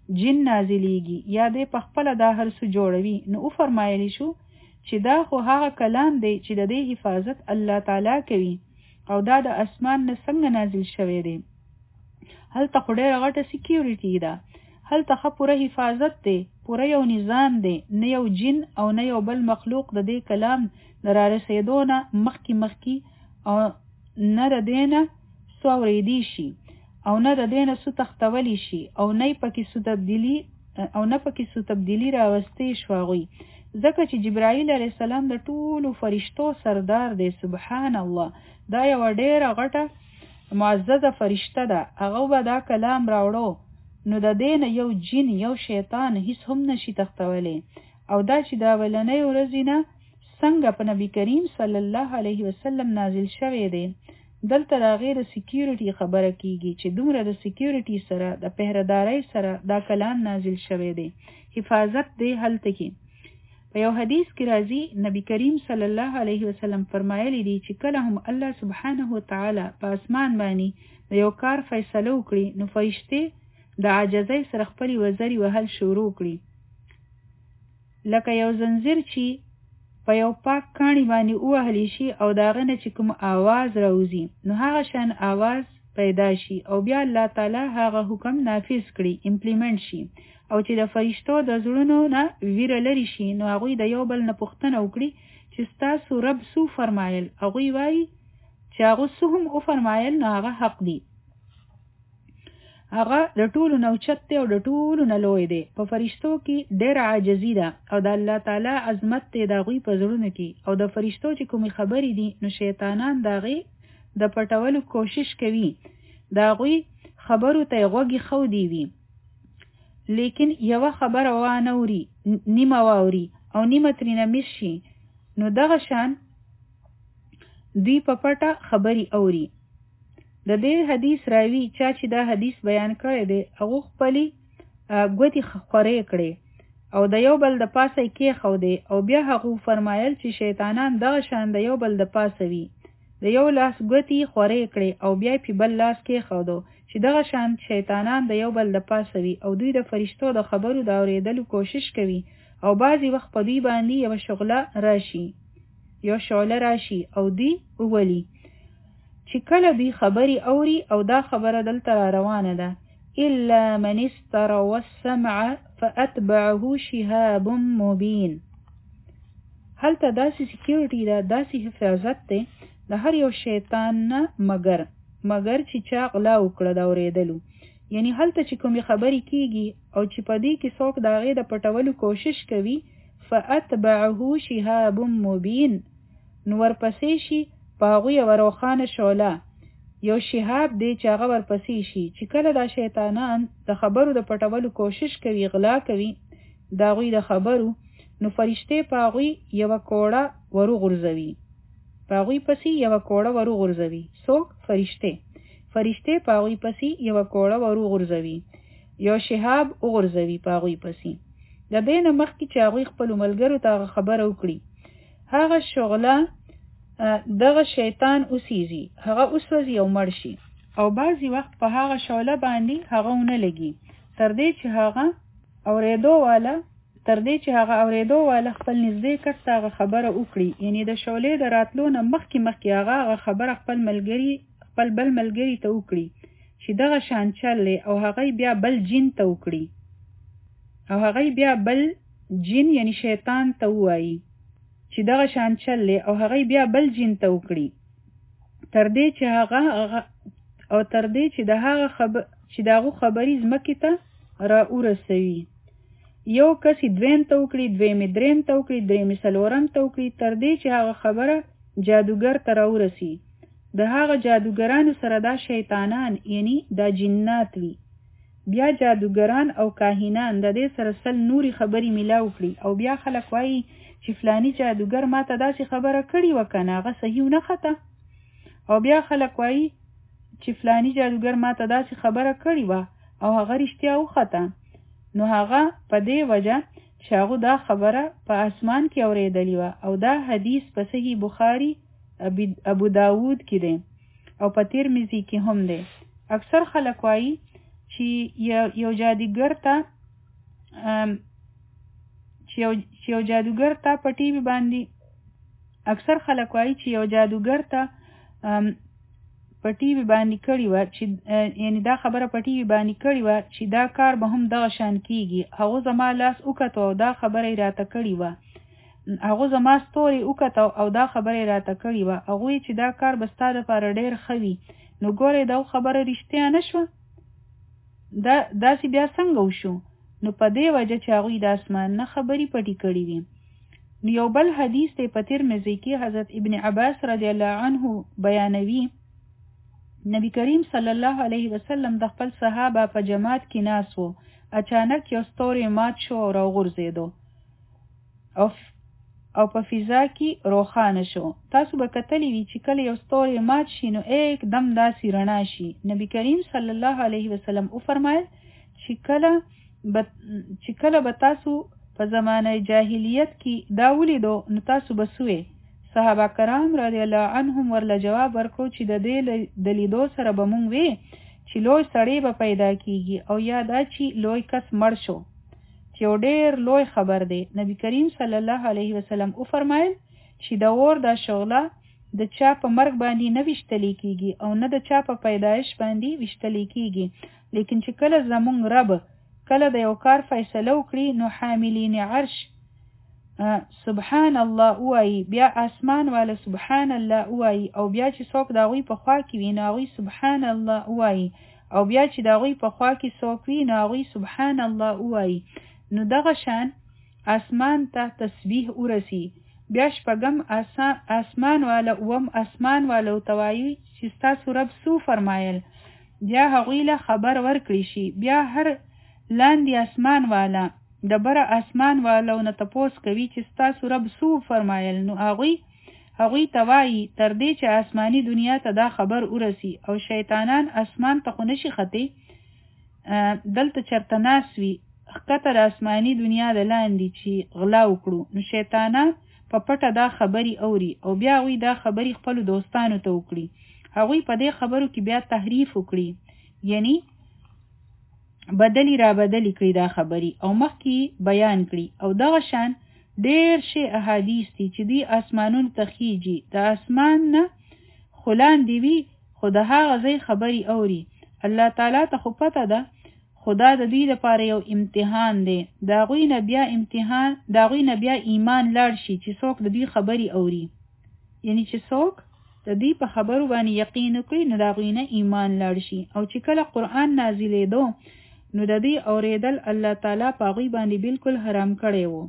جن نازلیږي یا دې په خپله دا هر څه جوړوي، نو وفرمایلی شو چې دا خو هغه کلام دی چې د دې حفاظت الله تعالی کوي او دا د اسمان نه څنګه نازل شوی دی. هلته خو ډېره غټه سیکیورټي ده، هلته ښه پوره حفاظت دی، پوره یو نظام دی، نه یو جن او نه یو بل مخلوق د دې کلام د رارسېدو نه مخکې مخکې او نه د دې نه څه اورېدی شي او نه د دې نه څه تختولی شي او نه پکې څه تبدیلي او نه پکې څه تبدیلي راوستی شو هغوی، ځکه چې جبرائیل علیه السلام د ټولو فرشتو سردار دی. سبحان الله، دا یوه ډېره غټه معززه فرشته ده، هغه به دا کلام راوړو نو د دې نه یو جن یو شیطان هیڅ هم نشي تختولی. او دا چې د اولنۍ ورځې نه څنګه په نبي کریم صلی الله علیه وسلم نازل شوی دی، دلته د هغې د سیکیورټي خبره کیږي چې دومره د سیکیورټي سره د پهردارۍ سره دا کلام نازل شوی دی، حفاظت دی هلته کې. په یو حدیث کې راځي نبی کریم صلی الله علیه وسلم فرمایلی دی چې کله هم الله سبحانه وتعالی په اسمان باندې د یو کار فیصله وکړي نو فرشتې د عاجزۍ سره خپلې وزرې وهل شروع کړي، لکه یو زنځیر چې په یو پاک کاڼي باندې ووهلی شي او د هغه نه چې کوم آواز راوځي نو هغه شان آواز پیدا شي او بیا الله تعالی هغه حکم نافذ کړي، امپلیمنټ شي، او چې د فرشتو د زړونو نه ویره لرې شي نو هغوی د یو بل نه پوښتنه وکړي چې ستاسو رب څه وفرمایل، هغوی وایي چې هغه څه هم وفرمایل نو هغه حق دی، هغه د ټولو نه اوچت دی او د ټولو نه لوی دی. په فرشتو کې ډېره عاجزي ده او د الله تعالی عظمت دی د هغوی په زړونو کې، او د فرشتو چې کومې خبرې دي نو شیطانان د هغې د پټولو کوشش کوي، د هغوی خبرو ته یې غوږې ښودي وي، لیکن یوه خبره وانه اوري، نیمه واوري او نیمه ترېنه مس شي، نو دغه شان دوی په پټه خبرې اوري. د دې حدیث راوي چا چې دا حدیث بیان کړی دی هغو خپلې ګوتې خورې کړې او د یو بل د پاسه یې کېښودې او بیا هغو فرمایل چې شیطانان دغه شان د یو بل د پاسه وي، د یو لاس ګوتې خورې کړې او بیا یې په بل لاس کېښودو چې دغه شان شیطانان د یو بل د پاسه وي او دوی د فرشتو د خبرو د اورېدلو کوشش کوي او بعضې وخت په دوی باندې یوه شغله راشي یو شعله راشي او دوی وولي چې کله دوی خبرې اوري او دا خبره دلته را روانه ده الا من استروا السمع فاتبعه شهاب مبین. هلته داسې سیکیورټي ده، داسې حفاظت دی د هر یو شیطان نه مگر مگر چې چا غلا وکړه د اورېدلو، یعنی هلته چې کومې خبرې کیږي او چې په دې کې څوک د هغې د پټولو کوشش کوي فاتبعه شهاب مبین نو ورپسې شي په هغوی یوه روښانه شعله، یو شهاب دی چې هغه ورپسې شي چې کله دا شیطانان د خبرو د پټولو کوشش کوي، غلا کوي د هغوی د خبرو، نو فرشتې په هغوی یوه کوړه وروغورځوي، په هغوی پسې یوه کوړه وروغورځوي. څوک؟ فرشتې فرشتې په هغوی پسې یوه کوړه وروغورځوي، یو شهاب وغورځوي په هغوی پسې. د دې نه مخکې چې هغوی خپلو ملګرو ته هغه خبره وکړي هغه شغله دغه شیطان اوسیږي، هغه اوسوځي او مړ شي، او بعضې وخت په هغه شعله باندې هغه ونه لګي تر دې چې هغه اورېدو والا تر دې چې هغه اورېدو والا خپل نږدې کس ته هغه خبره وکړي، یعنی د شعلې د راتلو نه مخکې مخکې هغه هغه خبره خپل ملګري خپل بل ملګري ته وکړي چې دغه شان چل دی، او هغه بیا بل جن ته وکړي او هغه بیا بل جن یعنی شیطان ته ووایي چې دغه شان چل دی، او هغه بیا بل جن ته وکړي تر دې چې هغه او تر دې چې د هغه خبر چې د هغو خبرې ځمکې ته را ورسوي. یو کس یې دویم ته وکړي، دویم یې دریم ته وکړي، دریم یې څلورم ته وکړي تر دې چې هغه خبره جادوګر ته را ورسي. د هغه جادوګرانو سره دا شیطانان یعنی دا جنات وي، بیا جادوګران او کاهنان د دې سره سل نوري خبرې میلاو کړي او بیا خلک وایي چې فلانی جادوګر ما ته داسې خبره کړې وه که نه هغه صحیح ونه خطه، او بیا خلک وایي چې فلانی جادوګر ما ته داسې خبره کړې وه او هغه رښتیا وخته، نو هغه په دې وجه چې هغه دا خبره په اسمان کې اورېدلې وه. او دا حدیث په صحیح بخاري ابو داود کې دی او په ترمذي کې هم دی. اکثر خلک وایي چې یو جادوګر ته چې یو جادوګر ته په ټي وي باندې اکثر خلک وایي چې یو جادوګر ته په ټي وي باندې کړي وه چې یعنی دا خبره په ټي وي باندې کړي وه چې دا کار به هم دغه شان کیږي. هغه زما لاس وکتو او دا خبره یې راته کړې وه. هغه زما ستوري وکتو او دا خبره یې راته کړې وه. هغوی چې دا کار به ستا دپاره ډېر ښه وي. نو ګورې دا خبره رښتیا نه شوه؟ دا داسې بیا څنګه وشو؟ نو په دې وجه چې هغوی د اسمان نه خبرې پټې کړې وي. نو یو بل حدیث دی په ترمذي کې حضرت ابن عباس رضی الله عنه بیانوي نبی کریم صلی الله علیه وسلم د خپل صحابه په جماعت کې ناست و. اچانک یو ستوری مات شو او راوغورځېدو او او په فضا کې روښانه شو. تاسو به کتلی وي چې کله یو ستوری مات شي نو ایک دم داسې رڼا شي. نبی کریم صلی الله علیه وسلم وفرمایل چې کله به چې کله به تاسو په زمانه جاهلیت کې دا ولیدو نو تاسو به سوئ. صحابه کرام رضی الله عنهم ورله جواب ورکړو چې د دې د لیدو سره به مونږ وی چې لوی سړی به پیدا کیږي او یا دا چې لوی کس مړ شو چې یو ډېر لوی خبر دی. نبی کریم صلی الله علیه وسلم وفرمایل چې د اور دا شغله د چا په مرګ باندې نه ویشتلی کیږي او نه د چا په پیدایش باندې ویشتلی کیږي، لیکن چې کله زمونږ رب کله د یو کار فیصله وکړي نو حاملین عرش سبحان الله وایي، بیا اسمان والا سبحان الله وایي، او بیا چې څوک د هغوی په خوا کې وي نو هغوی سبحان الله وایي، او بیا چې د هغوی په خوا کې څوک وي نو هغوی سبحان الله وایي. نو دغه شان اسمان ته تسبیح ورسی. بیا شپږم اسمان والا اوم اسمان والا ته وایي چې ستاسو رب څه فرمایل، بیا هغوی له خبر ورکړي شي. بیا هر لاندې اسمان والا د بره اسمان والو نه تپوس کوي چې ستاسو رب څه فرمایل، نو هغوی هغوی ته وایي تر دې چې آسماني دنیا ته دا خبر ورسی. او شیطانان اسمان ته خو نشي ختی، دلته چرته ناست وي ښکته د آسماني دنیا د لاندې چې غلا وکړو، نو شیطانان په پټه دا خبرې اوري او بیا هغوی دا خبرې خپلو دوستانو ته وکړي. هغوی په دې خبرو کې بیا تحریف وکړي، یعنی بدلی را بدلی کړي دا خبرې او مخکې بیان کړي. او دغه شان ډېر شی احادیث دي چې دی اسمانونو ته خیږي، د اسمان نه خو لاندې وي خو د هغه ځای خبرې اوري. الله تعالی ته خو پته ده خدا د دوی لپاره یو امتحان دی. د هغوی نه بیا امتحان د هغوی نه بیا ایمان لاړ شي چې څوک د دوی خبرې اوري، یعنی چې څوک د دوی په خبرو باندې یقین وکړي نو د هغوی نه ایمان لاړ شي. او چې کله قرآن نازلېدو نو د دې اورېدل الله تعالی په هغوی باندې بالکل حرام کړی وو.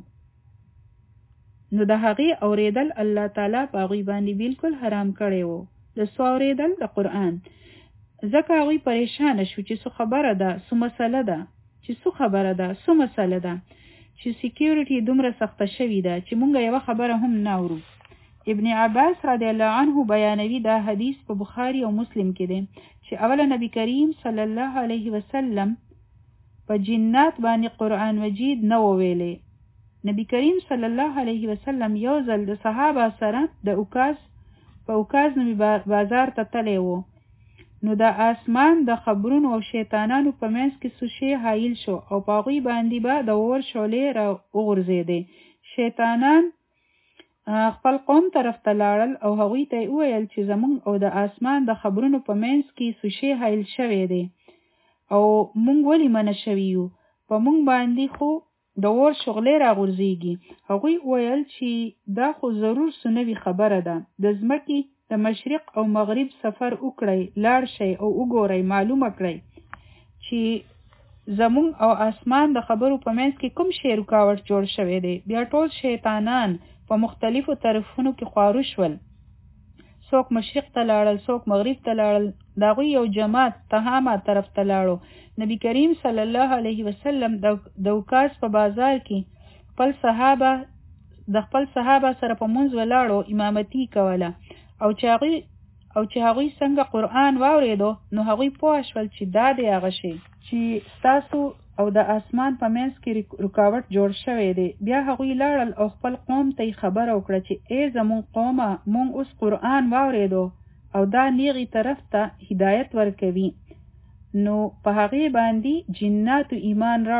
نو د هغې اورېدل الله تعالی په هغوی باندې بالکل حرام کړی وو، د څه اورېدل؟ د قرآن. ځکه هغوی پریشانه شو چې څه خبره ده، څه مسله ده، چې څه خبره ده، څه مسله ده چې سیکیورټي دومره سخته شوې ده چې مونږ یوه خبره هم نه اورو. ابن عباس رضی الله عنه بیانوي دا حدیث په بخاري او مسلم کې دی چې اوله نبی کریم صلی الله علیه وسلم په جنات باندې قرآن مجید نه وویلې. نبی کریم صلی الله علیه وسلم یو ځل د صحابه سره د اوکاز په اوکاز نومي بازار ته تللی و. نو د آسمان د خبرونو او شیطانانو په منځ کې څه شی حایل شو او په هغوی باندې به د اور شعلې را وغورځېدې. شیطانان خپل قوم طرف ته لاړل او هغوی ته یې وویل چې زموږ او د آسمان د خبرونو په منځ کې څه شی حایل شوی دی او مونږ ولې منع شوي یو، په مونږ باندې خو د اور شغلې راغورځېږي. هغوی وویل چې دا خو ضرور څه نوې خبره ده، د ځمکې د مشرق او مغرب سفر وکړئ، لاړ شئ او وګورئ، معلومه کړئ چې زمونږ او آسمان د خبرو په منځ کې کوم شی رکاوټ جوړ شوی دی. بیا ټول شیطانان په مختلفو طرفونو کې خوارو شول، څوک مشرق ته لاړل، څوک مغرب ته لاړل، د هغوی یو جماعت تهامه طرف ته لاړو. نبی کریم صلی الله علیه وسلم د اوکاز په بازار کې خپل صحابه د خپل صحابه سره په منځ ولاړو، امامتي کوله. او چې هغوی او چې هغوی څنګه قرآن واورېدو نو هغوی پوه شول چې دا دی هغه شی چې ستاسو او د آسمان په منځ کې رکاوټ جوړ شوی دی. بیا هغوی لاړل او خپل قوم ته یې خبره وکړه چې ای زموږ قومه، مونږ اوس قرآن واورېدو او دا نیغې طرف ته هدایت ورکوي. نو په هغې باندې جناتو ایمان راوړو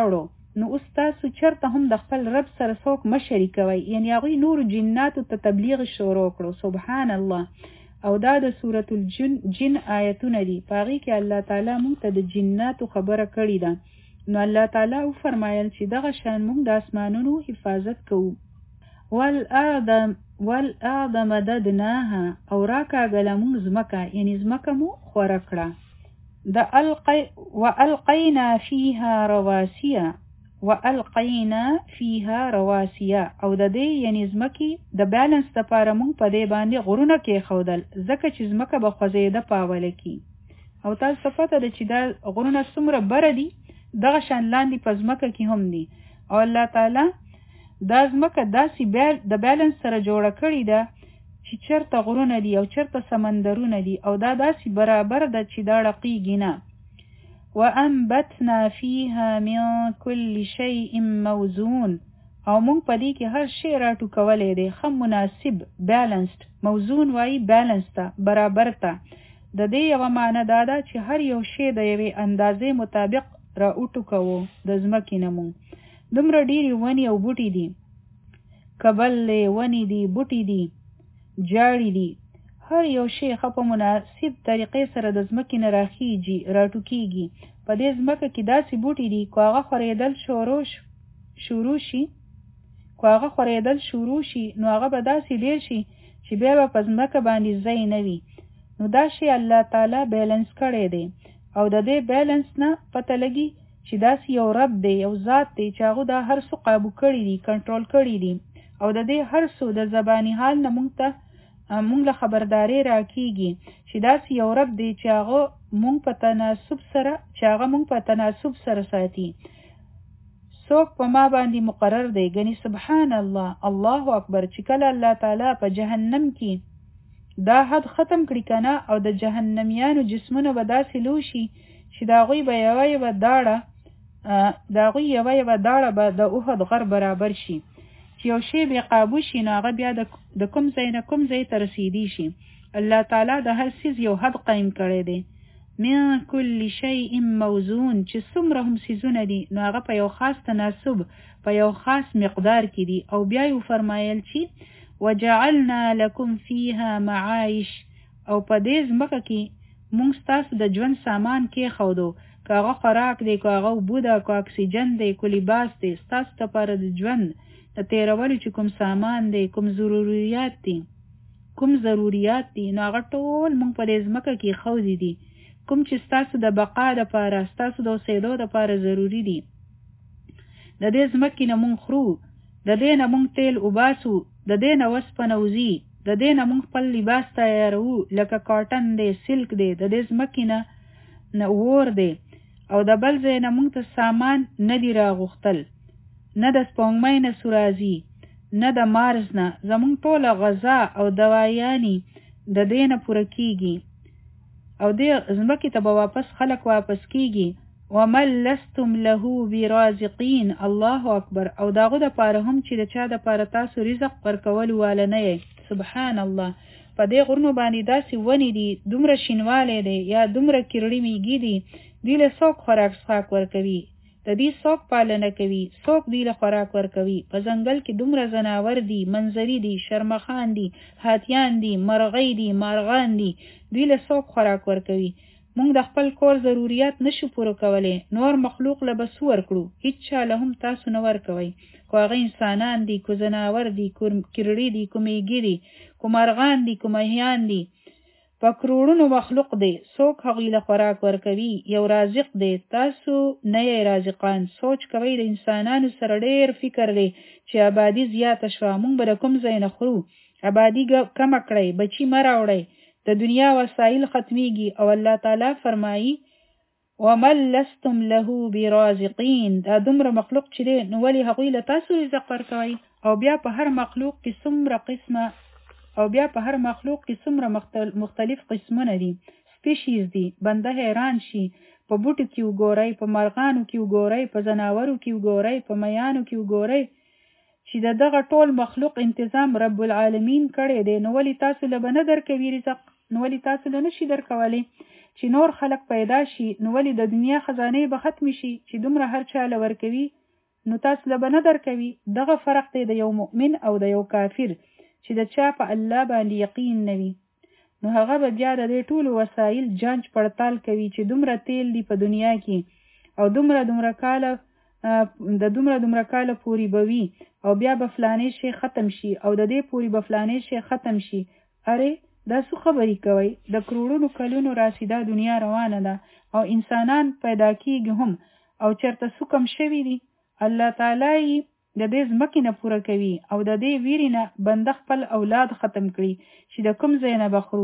نو اوس تاسو چرته هم د خپل رب سره څوک مه شریکوئ، یعنې هغوی نورو جناتو ته تبلیغ شروع کړو. سبحان الله. او دا د سورة الجن جن آیتونه دي، په هغې کې الله تعالی موږ ته د جناتو خبره کړې ده. نو الله تعالی وفرمایل چې دغه شان موږ د اسمانونو حفاظت کوو. والارض والارض مددناها، او راکاږله موږ ځمکه، یعنې ځمکه مو خوره کړه. د القی والقینا فیها رواسیه والقینا فیها رواسیه، او د دې یعنې ځمکې د بیلنس دپاره موږ په دې باندې غرونه کېښودل، ځکه چې ځمکه به خوځېده په اوله کې. او تاسو ته پته ده چې دا غرونه څومره بره دي، دغه شان لاندې په ځمکه کې هم دي. او الله تعالی دا ځمکه داسې د بیلنس سره جوړه کړې ده چې چرته غرونه دي او چرته سمندرونه دي، او دا داسې برابر ده چې دا ړقیږي نه. وانبتنا فیها من کل شیء موزون، او موږ په دې کې هر شی راټوکولی دی، ښه مناسب، بیلنسډ. موزون وایي بیلنس ته، برابر ته. د دې یوه معنی دا ده چې هر یو شی د یوې اندازې مطابق را وټوکوو د ځمکې نه موږ. دومره ډېرې ونې او بوټي دي، کبل دی، ونې دي، بوټي دي، جاړې دي، هر یو شی ښه په مناسب طریقې سره د ځمکې نه راخیږي، راټوکېږي. په دې ځمکه کې داسې بوټي دي، که هغه خورېدل شروع شروع شي که هغه خورېدل شروع شي نو هغه به داسې ډېر شي چې بیا به په ځمکه باندې ځای نه وي. نو دا شی الله تعالی بیلنس کړی دی، او د دې بیلنس نه پته لګي چې داسې یو رب دی، یو ذات دی چې هغه دا هر څه قابو کړي دي، کنټرول کړي دي. او د دې هر څه د زباني حال نه موږ ته موږ له خبرداري راکېږي چې داسې یو رب دی چې هغه موږ په تناسب سره چې هغه موږ په تناسب سره ساتي. څوک په ما باندې مقرر دی. ګنې سبحان الله، الله اکبر، چې کله الله تعالی په جهنم کې دا حد ختم کړي که نه، او د جهنمیانو جسمونه به داسې لوشي چې د هغوی به یوه یوه داړه د هغوی یوه یوه داړه به د احد غر برابر شي. چې یو شی بې قابو شي نو هغه بیا د کوم ځای نه کوم ځای ته رسیدی شي. الله تعالی د هر څیز یو حد قایم کړی دی. من کل شیء موزون، چې څومره هم څیزونه دي نو هغه په یو خاص تناسب، په یو خاص مقدار کې دي. او بیا یې وفرمایل چې وجعلنا لکم فیها معایش، او په دې ځمکه کې موږ ستاسو د ژوند سامان کېښودو، که هغه خوراک دی، که هغه اوبه ده، که اکسیجن دی، که لباس دی، ستاسو دپاره د ژوند د تېرولو چې کوم سامان دی، کوم ضروریات دي کوم ضروریات دي نو هغه ټول موږ په دې ځمکه کې ایښودي دي، کوم چې ستاسو د بقا دپاره، ستاسو د اوسېدو دپاره ضروري دي. د دې ځمکې نه موږ خورو، د دې نه موږ تیل وباسو، د دې نه وسپنه وځي، د دې نه موږ خپل لباس تیاروو، لکه کاټن دی، سلک دی، د دې ځمکې نه نه اور دی. او د بل ځای نه موږ ته سامان نه دي راغوښتل، نه د سپوږمۍ نه څه راځي، نه د مارس نه. زموږ ټوله غذا او دوایانې د دې نه پوره کېږي، او دې ځمکې ته به واپس خلک واپس کېږي. ومن لستم له برازقین، الله اکبر. او د هغو دپاره هم چې د چا دپاره تاسو رزق ورکولو واله نه یئ. سبحان الله. په دې غرونو باندې داسې ونې دي، دومره شینوالی دی، یا دومره کیرړي میږي دي، دوی له څوک خوراک څښاک ورکوي، د دې څوک پالنه کوي، څوک دوی له خوراک ورکوي. په ځنګل کې دومره ځناور دي، منظري دي، شرمخان دي، هاتیان دي، مرغۍ دي، مارغان دي، دوی له څوک خوراک ورکوي. موږ د خپل کور ضروریات نشو پوره کولی، نور مخلوق له به څه ورکړو؟ هیڅ چا له هم تاسو نه ورکوئ، که هغه انسانان دي، که ځناور دي، که کیرړي دي، که میږي دي، که مرغان دي، که مهیان دي، په کروړونو مخلوق دی، څوک هغوی له خوراک ورکوي. یو رازق دی، تاسو نه یې رازقان. سوچ کوئ د انسانانو سره ډېر فکر دی چې آبادي زیاته شوه، موږ به د کوم ځای نه خورو؟ آبادي کمه کړئ، بچي مه راوړئ، د دنیا وسایل ختمیږي. او الله تعالی فرمایي ومن لستم له برازقین، دا دومره مخلوق چې دی نو ولې هغوی له تاسو رزق ورکوئ؟ او بیا په هر مخلوق کې څومره قسمه او بیا په هر مخلوق کې څومره مختلف قسمونه دي، سپیشیز دي. بنده حیران شي. په بوټو کې وګورئ، په مرغانو کې وګورئ، په ځناورو کې وګورئ، په میانو کې وګورئ چې د دغه ټول مخلوق انتظام رب العالمین کړی دی. نو ولې تاسو له به نه درکوي رزق؟ نو ولې تاسو له نشي درکولی؟ چې نور خلق پیدا شي نو ولې د دنیا خزانې به ختم شي چې دومره هر چا له ورکوي؟ نو تاسو له به نه درکوي. دغه فرق دی د یو مؤمن او د یو کافر چې د چا په الله باندې یقین نه وي. نو هغه به بیا د دې ټولو وسایل جانچ پړتال کوي چې دومره تیل دی په دنیا کې او دومره دومره کاله د دومره دومره کاله پورې به وي او بیا به فلانې شی ختم شي او د دې پورې به فلانې شی ختم شي. اره دا څه خبرې کوي؟ د کروڑونو کلونو راځي دا دنیا روانه ده او انسانان پیدا کیږي هم او چرته څه کم شوي دي. الله تعالی د دې ځمکې نه پوره کوي او د دې ویرې نه بنده خپل اولاد ختم کړي چې د کوم ځای نه بخرو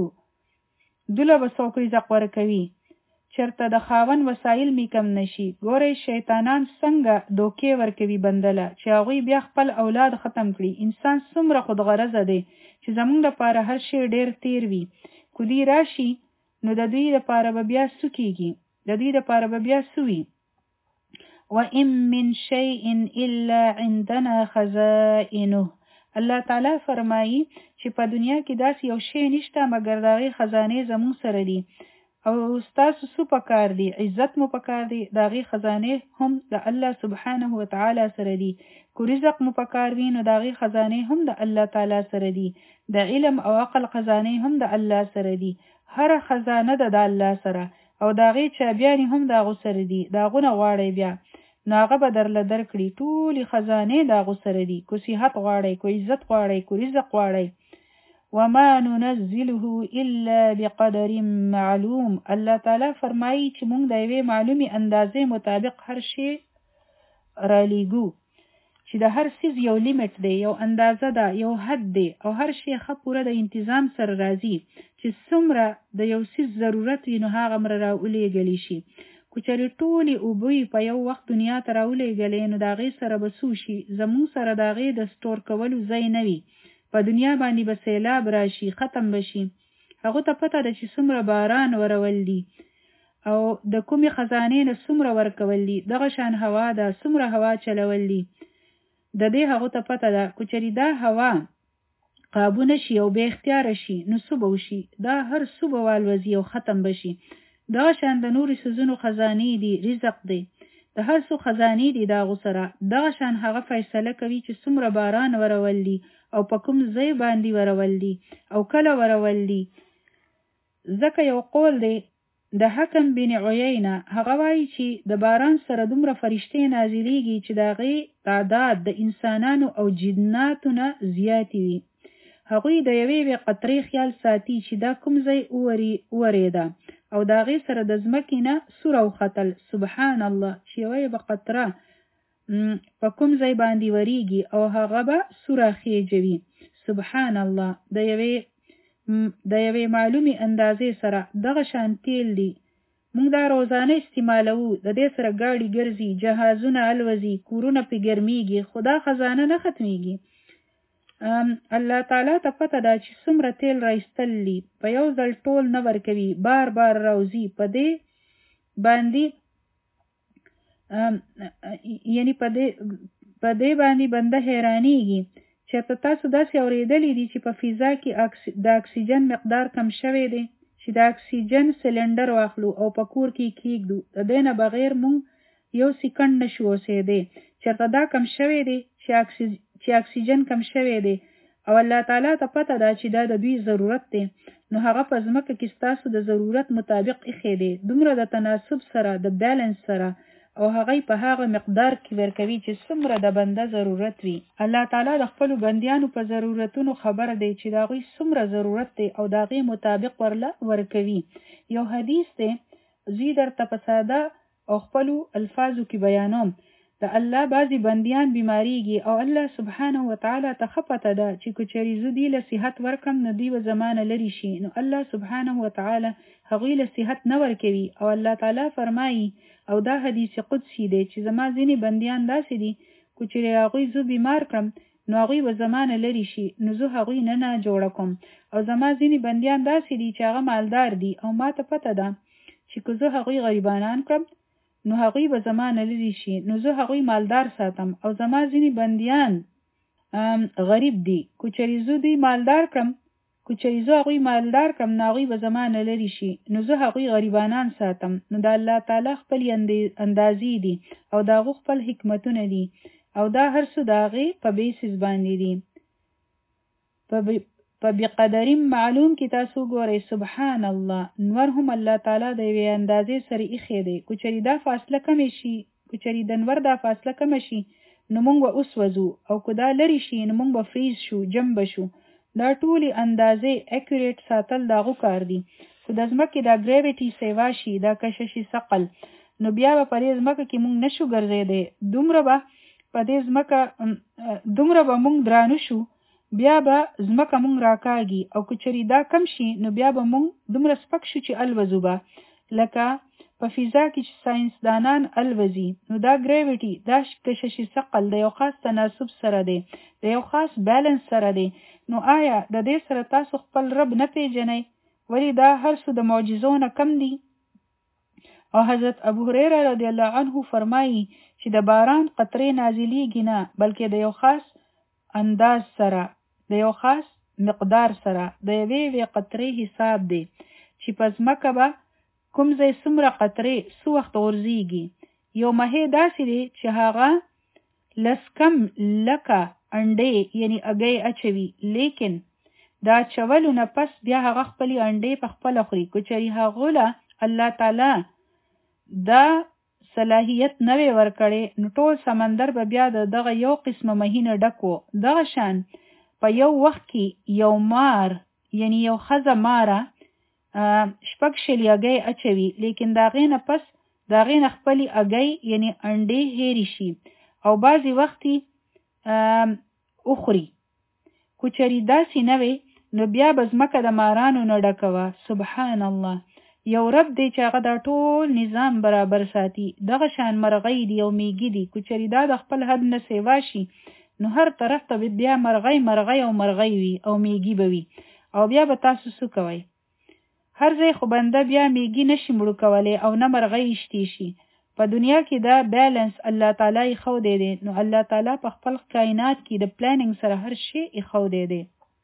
دوله به څوک رزق ورکوي. چرته د خاون وسایل می کم نشي. ګورئ شیطانان څنګه دوکې ورکوي بندله چې هغوی بیا خپل اولاد ختم کړي. انسان څومره خودغرضه دی چې زمونږ لپاره هر شی ډیر تیر وي. کودي راشي نو د دوی لپاره به بیا څه کیږي؟ د دوی لپاره به بیا څه وي؟ وَإِن مِّن شَيْءٍ إِلَّا عِندَنَا خَزَائِنُهُ. الله تعالی فرمایي چې په دنیا کې داسې یو شی نشته مګر د هغې خزانې زموږ سره دي او ستاسو څه پکار دي؟ عزت مو پکار دی. د هغې خزانې هم د الله سبحانه وتعالی سره دي. کو رزق مو پکار وي نو د هغې خزانې هم د الله تعالی سره دي. د علم او عقل خزانې هم د الله سره دي. هره خزانه ده د الله سره او د هغې چابیانې هم د هغو سره دي. د هغونه غواړئ بیا نو هغه به درله درکړي. ټولې خزانې د هغو سره دي. کو صحت غواړئ، کو عزت غواړئ، کو رزق غواړئ. وما ننزله الا بقدر معلوم. الله تعالی فرمایي چې موږ د یوې معلومې اندازې مطابق هر شی را لیږو چې د هر څیز یو لیمټ دی، یو اندازه ده، یو حد دی او هر شی ښه پوره د انتظام سره راځي چې څومره د یو څیز ضرورت وي نو هغه مره راولېږلی شي. که چېرې ټولې اوبه په یو وخت دنیا ته راولېږلې نو د هغې سره به څه وشي؟ زموږ سره د هغې د سټور کولو ځای نه وي. په دنیا باندې به سیلاب راشي، ختم بشي. هغو ته پته ده چې څومره باران ورول دي او د کومې خزانې نه څومره ورکول دي. دغه شان هوا ده، څومره هوا چلول دي د دې هغو ته پته ده. که چېرې دا هوا قابو نه شي او بې اختیاره شي نو څه به وشي؟ دا هر څه به والوځي او ختم بشي. دغه شان د نورو څیزونو خزانې دي، رزق دی، د هر څه خزانې دي د هغو سره. دغه شان هغه فیصله کوي چې څومره باران ورول دي او په کوم ځای باندې ورول دي او کله ورول دي. ځکه یو قول دی د حکم بن عیینه، هغه وایي چې د باران سره دومره فرشتې نازلیږي چې د هغې تعداد د انسانانو او جناتو نه زیاتې وي. هغوی د یوې یوې قطرې خیال ساتي چې دا کوم ځای وورېده او د هغې سره د ځمکې نه سوره وختل. سبحان الله چې یوه یوه قطره په کوم ځای باندې وریږي او هغه به سوره خیجوي. سبحان الله د یوې د یوې معلومې اندازې سره. دغه شان تیل دی، موږ دا روزانه استعمالوو، د دې سره ګاډي ګرځي، جهازونه الوزي، کورونه پې ګرمیږي، خو دا خزانه نه ختمیږي. الله تعالی ته پته ده چې څومره تیل را ایستل دي، په یو ځل ټول نه ورکوي، بار بار راوځي. په دې باندې یعنی په دې په دې باندې بنده حیرانېږي. چېرته تاسو داسې اورېدلی دي چې په فضا کې د اکسیجن مقدار کم شوی دی چې د اکسیجن سلنډر واخلو او په کور کې کېږدو، د دې نه بغیر موږ یو سیکنډ نشو اوسېدی. چېرته دا کم شوی دی چې اکسیجن کم شوی دی او الله تعالی ته پته ده چې دا د دوی ضرورت دی، نو هغه په ځمکه کې ستاسو د ضرورت مطابق ایښی دی، دومره د تناسب سره، د بیلنس سره، او هغه په هغه مقدار کې ورکوي چې څومره د بنده ضرورت وي. الله تعالی د خپلو بندیانو په ضرورتونو خبر دی چې د هغوی څومره ضرورت دی او د هغې مطابق ورله ورکوي. یو حدیث دی، زه درته په ساده او خپلو الفاظو کې بیانوم. د الله بعضې بندیان بیماریږي او الله سبحانه وتعالی ته ښه پته ده چې که چېرې زه دوی له صحت ورکړم نو دوی به زما نه لرې شي، نو الله سبحانه وتعالی هغوی له صحت نه ورکوي. او الله تعالی فرمایي او دا حدیث قدسی دی چې زما ځینې بندیان داسې دي که چېرې هغوی زه بیمار کړم نو هغوی به زما نه لرې شي، نو زه هغوی نه نه جوړه کوم. او زما ځینې بندیان داسې دي چې هغه مالدار دي او ما ته پته ده چې که زه هغوی غریبانان کړم نو هغوی به زما نه لرې شي، نو زه هغوی مالدار ساتم. او زما ځینې بندیان غریب دي، که چېرې زه دوی مالدار کړم کو چېرې زه هغوی مالدار کړم نو هغوی به زما نه لرې شي نو زه هغوی غریبانان ساتم نو د الله تعالی خپلې اندازې دي او د هغو خپل حکمتونه دي او دا هر څه د هغې په بیسس باندې دي په بقدر معلوم کې تاسو ګورئ سبحان الله نور هم الله تعالی د یوې اندازې سره ایښی دی کو چېرې دا فاصله کمې شي کو چېرې د نور دا فاصله کمه شي نو موږ به اوس وځو او که دا لرې شي نو موږ به فریز شو جم به شو دا ټولې اندازې اکوریټ ساتل د هغو کار دي که د ځمکې دا ګریویټي سیوا شي دا کششي ثقل نو بیا به په دې ځمکه کې موږ نشو ګرځېدی دومره به په دې ځمکه دومره به موږ درانه شو بیا به ځمکه موږ راکاږي او که چېرې دا کم شي نو بیا به موږ دومره سپک شو چې الوځو به لکه په فضا کې چې ساینسدانان الوځي نو دا ګریویټي دا کششي ثقل د یو خاص تناسب سره دی د یو خاص بیلنس سره دی نو آیا د دې سره تاسو خپل رب نه پیژنئ ولی دا هر څه د معجزو نه کم دي او حضرت ابو هریره رضی الله عنه فرمایي چې د باران قطرې نازلیږي نه بلکې د یو خاص انداز سره د یو خاص مقدار سره د یوې یوې قطرې حساب دی چې په ځمکه به کوم ځای څومره قطرې څه وخت غورځېږي یو مهی داسې دی چې هغه لس کم لکه انډې یعنی اګۍ اچوي لیکن دا اچولو نه پس بیا هغه خپلې انډې په خپله خوري که چېرې هغو له الله تعالی دا صلاحیت نه وی ورکړی نو ټول سمندر به بیا د دغه یو قسمه مهینه ډک و دغه شان په یو وخت کې یو مار یعنی یو ښځه ماره شپږ شلې اګۍ اچوي لیکن د هغې نه پس د هغې نه خپلې اګۍ یعنی انډې هېرې شي او بعضې وخت یې وخوري که چېرې داسې نه وی نو بیا به ځمکه د مارانو نه ډکه وه سبحان الله یو رب دی چې هغه دا ټول نظام برابر ساتي دغه شان مرغۍ دي او میږي دي که چېرې دا د خپل حد نه سیوا شي نو هر طرف ته بیا مرغۍ مرغۍ او مرغۍ وي او میږي به وي او بیا به تاسو څه کوئ هر ځای خو بنده بیا میږي نشي مړو کولی او نه مرغۍ شتی شي په دنیا کې دا بیلنس الله تعالی ایښودی دی نو الله تعالی په خپل کائنات کې د پلانینګ سره هر شی ایښودی دی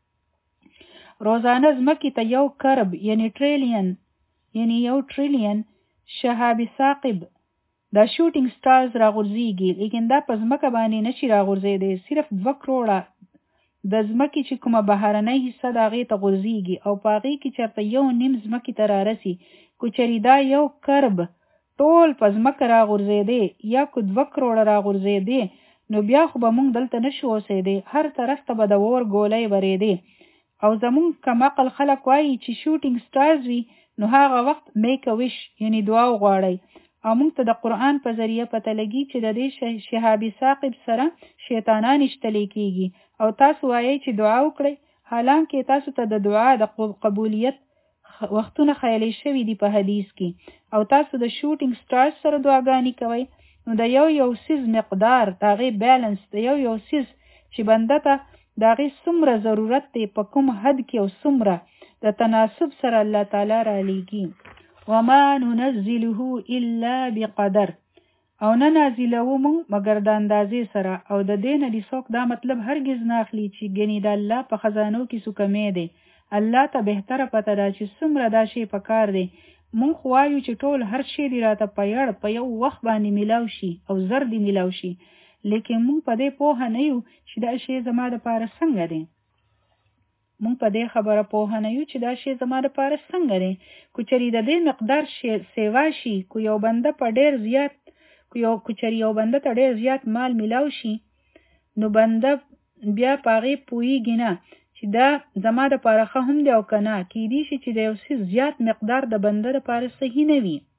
روزانه ځمکې ته یو کرب یعنی ټریلیون یعنی یو ټریلیون شهاب ثاقب دا شوټینګ سټارز راغورځېږي لیکن دا په ځمکه باندې نشي راغورځېدی صرف دوه کروړه د ځمکې چې کومه بهرنۍ حصه د هغې ته غورځېږي او په هغې کې چېرته یو نیم ځمکې ته رارسي که چېرې دا یو کرب ټول په ځمکه راغورځېدی یا که دوه کروړه راغورځېدی نو بیا خو به موږ دلته نشو اوسېدی هر طرف ته به د اور ګولۍ ورېدی او زموږ کم عقل خلک وایي چې شوټینګ سټارز وي نو هغه وخت میک ا وش یعنی دعا وغواړئ او موږ ته د قرآن په ذریعه پته لګي چې د دې شهابي ثاقب سره شیطانان اشتلی کیږي او تاسو وایئ چې دعا وکړئ حالانکه تاسو ته د دعا د قبولیت وختونه خیالي شوي دي په حدیث کې او تاسو د شوټینګ سټارز سره دعاګانې کوئ نو د یو یو سیز مقدار د هغې بیلنس د یو یو سیز چې بنده ته د هغې څومره ضرورت دی په کوم حد کې او څومره د تناسب سره الله تعالی را لیږي وما ننزله الا بقدر او نه نازلوو موږ مګر د اندازې سره او د دې نه دې څوک دا مطلب هرګز نه اخلي چې ګنې د الله په خزانو کې څه کمی دی الله ته بهتره پته ده چې څومره دا شی په کار دی موږ خو وایو چې ټول هر شی دې راته په یړ په یو وخت باندې میلاو شي او زر دې میلاو شي لیکن موږ په دې پوهه نه یو چې دا شی زما دپاره څنګه دی موږ په دې خبره پوهه نه یو چې دا شی زما دپاره څنګه دی که چېرې د دې مقدار سیوا شي که یو بنده په ډېر زیات که یو که چېرې یو بنده ته ډېر زیات مال میلاو شي نو بنده بیا په هغې پوهېږي نه چې دا زما دپاره ښه هم دی او که نه کیدای شي چې د یو څه زیات مقدار د بنده دپاره صحیح نه وي